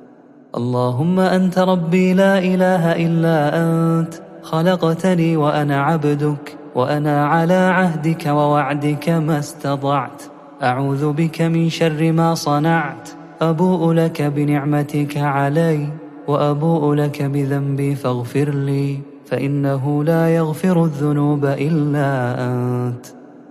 اللهم أنت ربي لا إله إلا أنت خلقتني وأنا عبدك وأنا على عهدك ووعدك ما استطعت أعوذ بك من شر ما صنعت أبوء لك بنعمتك علي وأبوء لك بذنبي فاغفر لي فإنه لا يغفر الذنوب إلا أنت.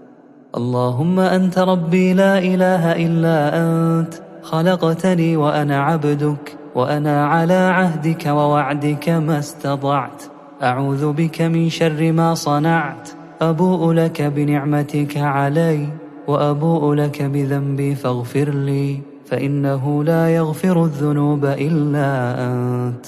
اللهم أنت ربي لا إله إلا أنت خلقتني وأنا عبدك وأنا على عهدك ووعدك ما استطعت أعوذ بك من شر ما صنعت أبوء لك بنعمتك علي وأبوء لك بذنبي فاغفر لي فإنه لا يغفر الذنوب إلا أنت.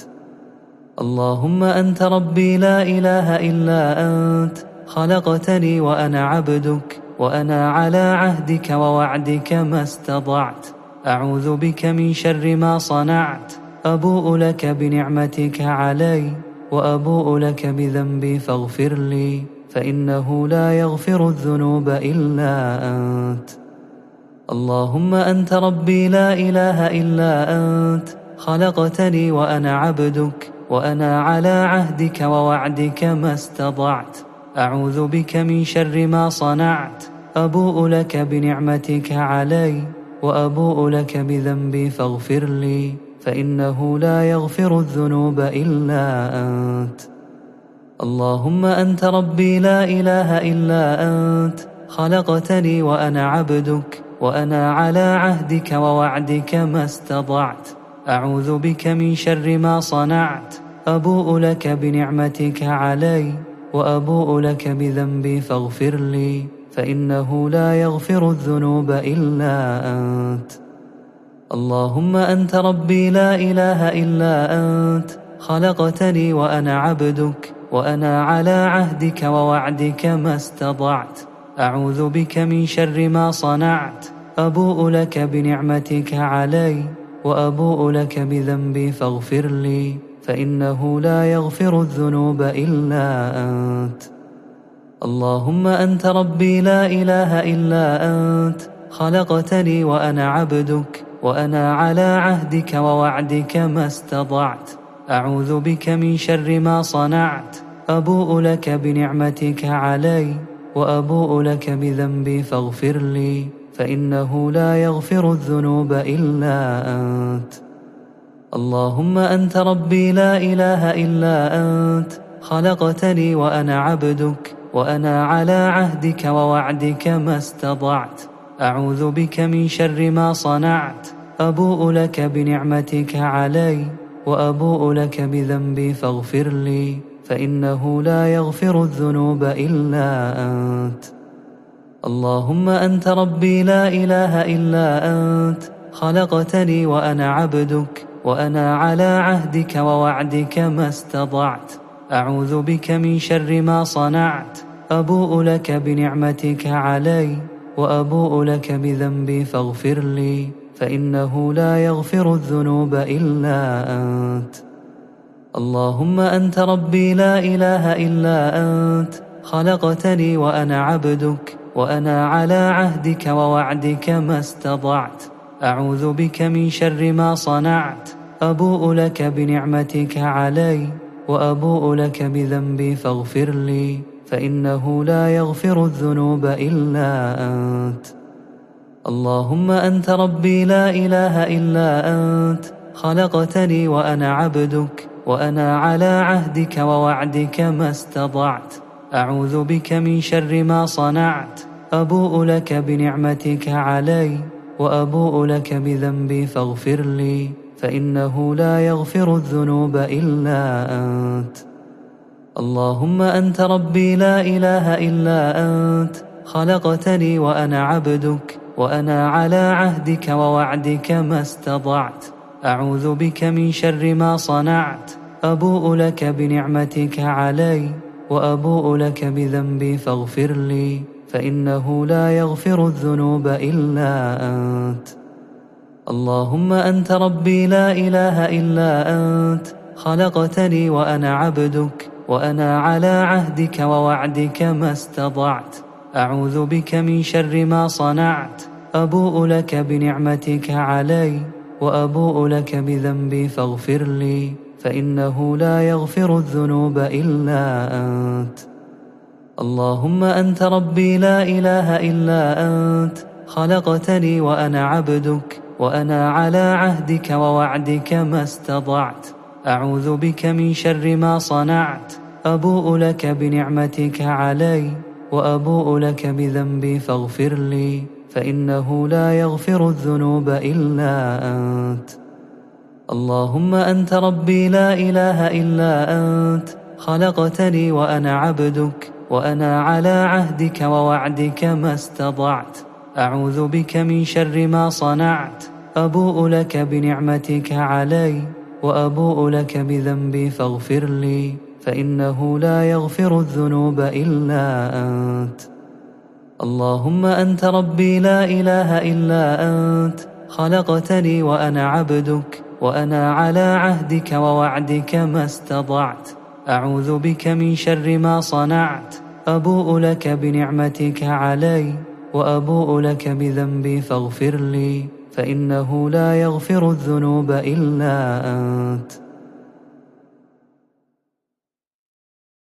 اللهم أنت ربي لا إله إلا أنت خلقتني وأنا عبدك وأنا على عهدك ووعدك ما استطعت أعوذ بك من شر ما صنعت أبوء لك بنعمتك علي وأبوء لك بذنبي فاغفر لي فإنه لا يغفر الذنوب إلا أنت. اللهم أنت ربي لا إله إلا أنت، خلقتني وأنا عبدك، وأنا على عهدك ووعدك ما استطعت. أعوذ بك من شر ما صنعت. أبوء لك بنعمتك علي، وأبوء لك بذنبي فاغفر لي، فإنه لا يغفر الذنوب إلا أنت. اللهم أنت ربي لا إله إلا أنت، خلقتني وأنا عبدك، وأنا على عهدك ووعدك ما استطعت. أعوذ بك من شر ما صنعت. أبوء لك بنعمتك علي، وأبوء لك بذنبي فاغفر لي، فإنه لا يغفر الذنوب إلا أنت. اللهم أنت ربي لا إله إلا أنت، خلقتني وأنا عبدك، وأنا على عهدك ووعدك ما استطعت. أعوذ بك من شر ما صنعت. أبوء لك بنعمتك علي، وأبوء لك بذنبي فاغفر لي، فإنه لا يغفر الذنوب إلا أنت. اللهم أنت ربي لا إله إلا أنت، خلقتني وأنا عبدك، وأنا على عهدك ووعدك ما استطعت. أعوذ بك من شر ما صنعت. أبوء لك بنعمتك علي، وأبوء لك بذنبي فاغفر لي، فإنه لا يغفر الذنوب إلا أنت. اللهم أنت ربي لا إله إلا أنت، خلقتني وأنا عبدك، وأنا على عهدك ووعدك ما استطعت. أعوذ بك من شر ما صنعت. أبوء لك بنعمتك علي، وأبوء لك بذنبي فاغفر لي، فإنه لا يغفر الذنوب إلا أنت. اللهم أنت ربي لا إله إلا أنت، خلقتني وأنا عبدك، وأنا على عهدك ووعدك ما استطعت. أعوذ بك من شر ما صنعت. أبوء لك بنعمتك علي، وأبوء لك بذنبي فاغفر لي، فإنه لا يغفر الذنوب إلا أنت. اللهم أنت ربي لا إله إلا أنت، خلقتني وأنا عبدك، وأنا على عهدك ووعدك ما استطعت. أعوذ بك من شر ما صنعت. أبوء لك بنعمتك علي، وأبوء لك بذنبي فاغفر لي، فإنه لا يغفر الذنوب إلا أنت. اللهم أنت ربي لا إله إلا أنت، خلقتني وأنا عبدك، وأنا على عهدك ووعدك ما استطعت. أعوذ بك من شر ما صنعت. أبوء لك بنعمتك علي، وأبوء لك بذنبي فاغفر لي، فإنه لا يغفر الذنوب إلا أنت. اللهم أنت ربي لا إله إلا أنت، خلقتني وأنا عبدك، وأنا على عهدك ووعدك ما استطعت. أعوذ بك من شر ما صنعت. أبوء لك بنعمتك علي، وأبوء لك بذنبي فاغفر لي، فإنه لا يغفر الذنوب إلا أنت. اللهم أنت ربي لا إله إلا أنت، خلقتني وأنا عبدك، وأنا على عهدك ووعدك ما استطعت. أعوذ بك من شر ما صنعت. أبوء لك بنعمتك علي، وأبوء لك بذنبي فاغفر لي، فإنه لا يغفر الذنوب إلا أنت. اللهم أنت ربي لا إله إلا أنت، خلقتني وأنا عبدك، وأنا على عهدك ووعدك ما استطعت. أعوذ بك من شر ما صنعت. أبوء لك بنعمتك علي، وأبوء لك بذنبي فاغفر لي، فإنه لا يغفر الذنوب إلا أنت. اللهم أنت ربي لا إله إلا أنت، خلقتني وأنا عبدك، وأنا على عهدك ووعدك ما استطعت. أعوذ بك من شر ما صنعت. أبوء لك بنعمتك علي، وأبوء لك بذنبي فاغفر لي، فإنه لا يغفر الذنوب إلا أنت. اللهم أنت ربي لا إله إلا أنت، خلقتني وأنا عبدك، وأنا على عهدك ووعدك ما استطعت. أعوذ بك من شر ما صنعت. أبوء لك بنعمتك علي وأبوء لك بذنبي فاغفر لي، فإنه لا يغفر الذنوب إلا أنت.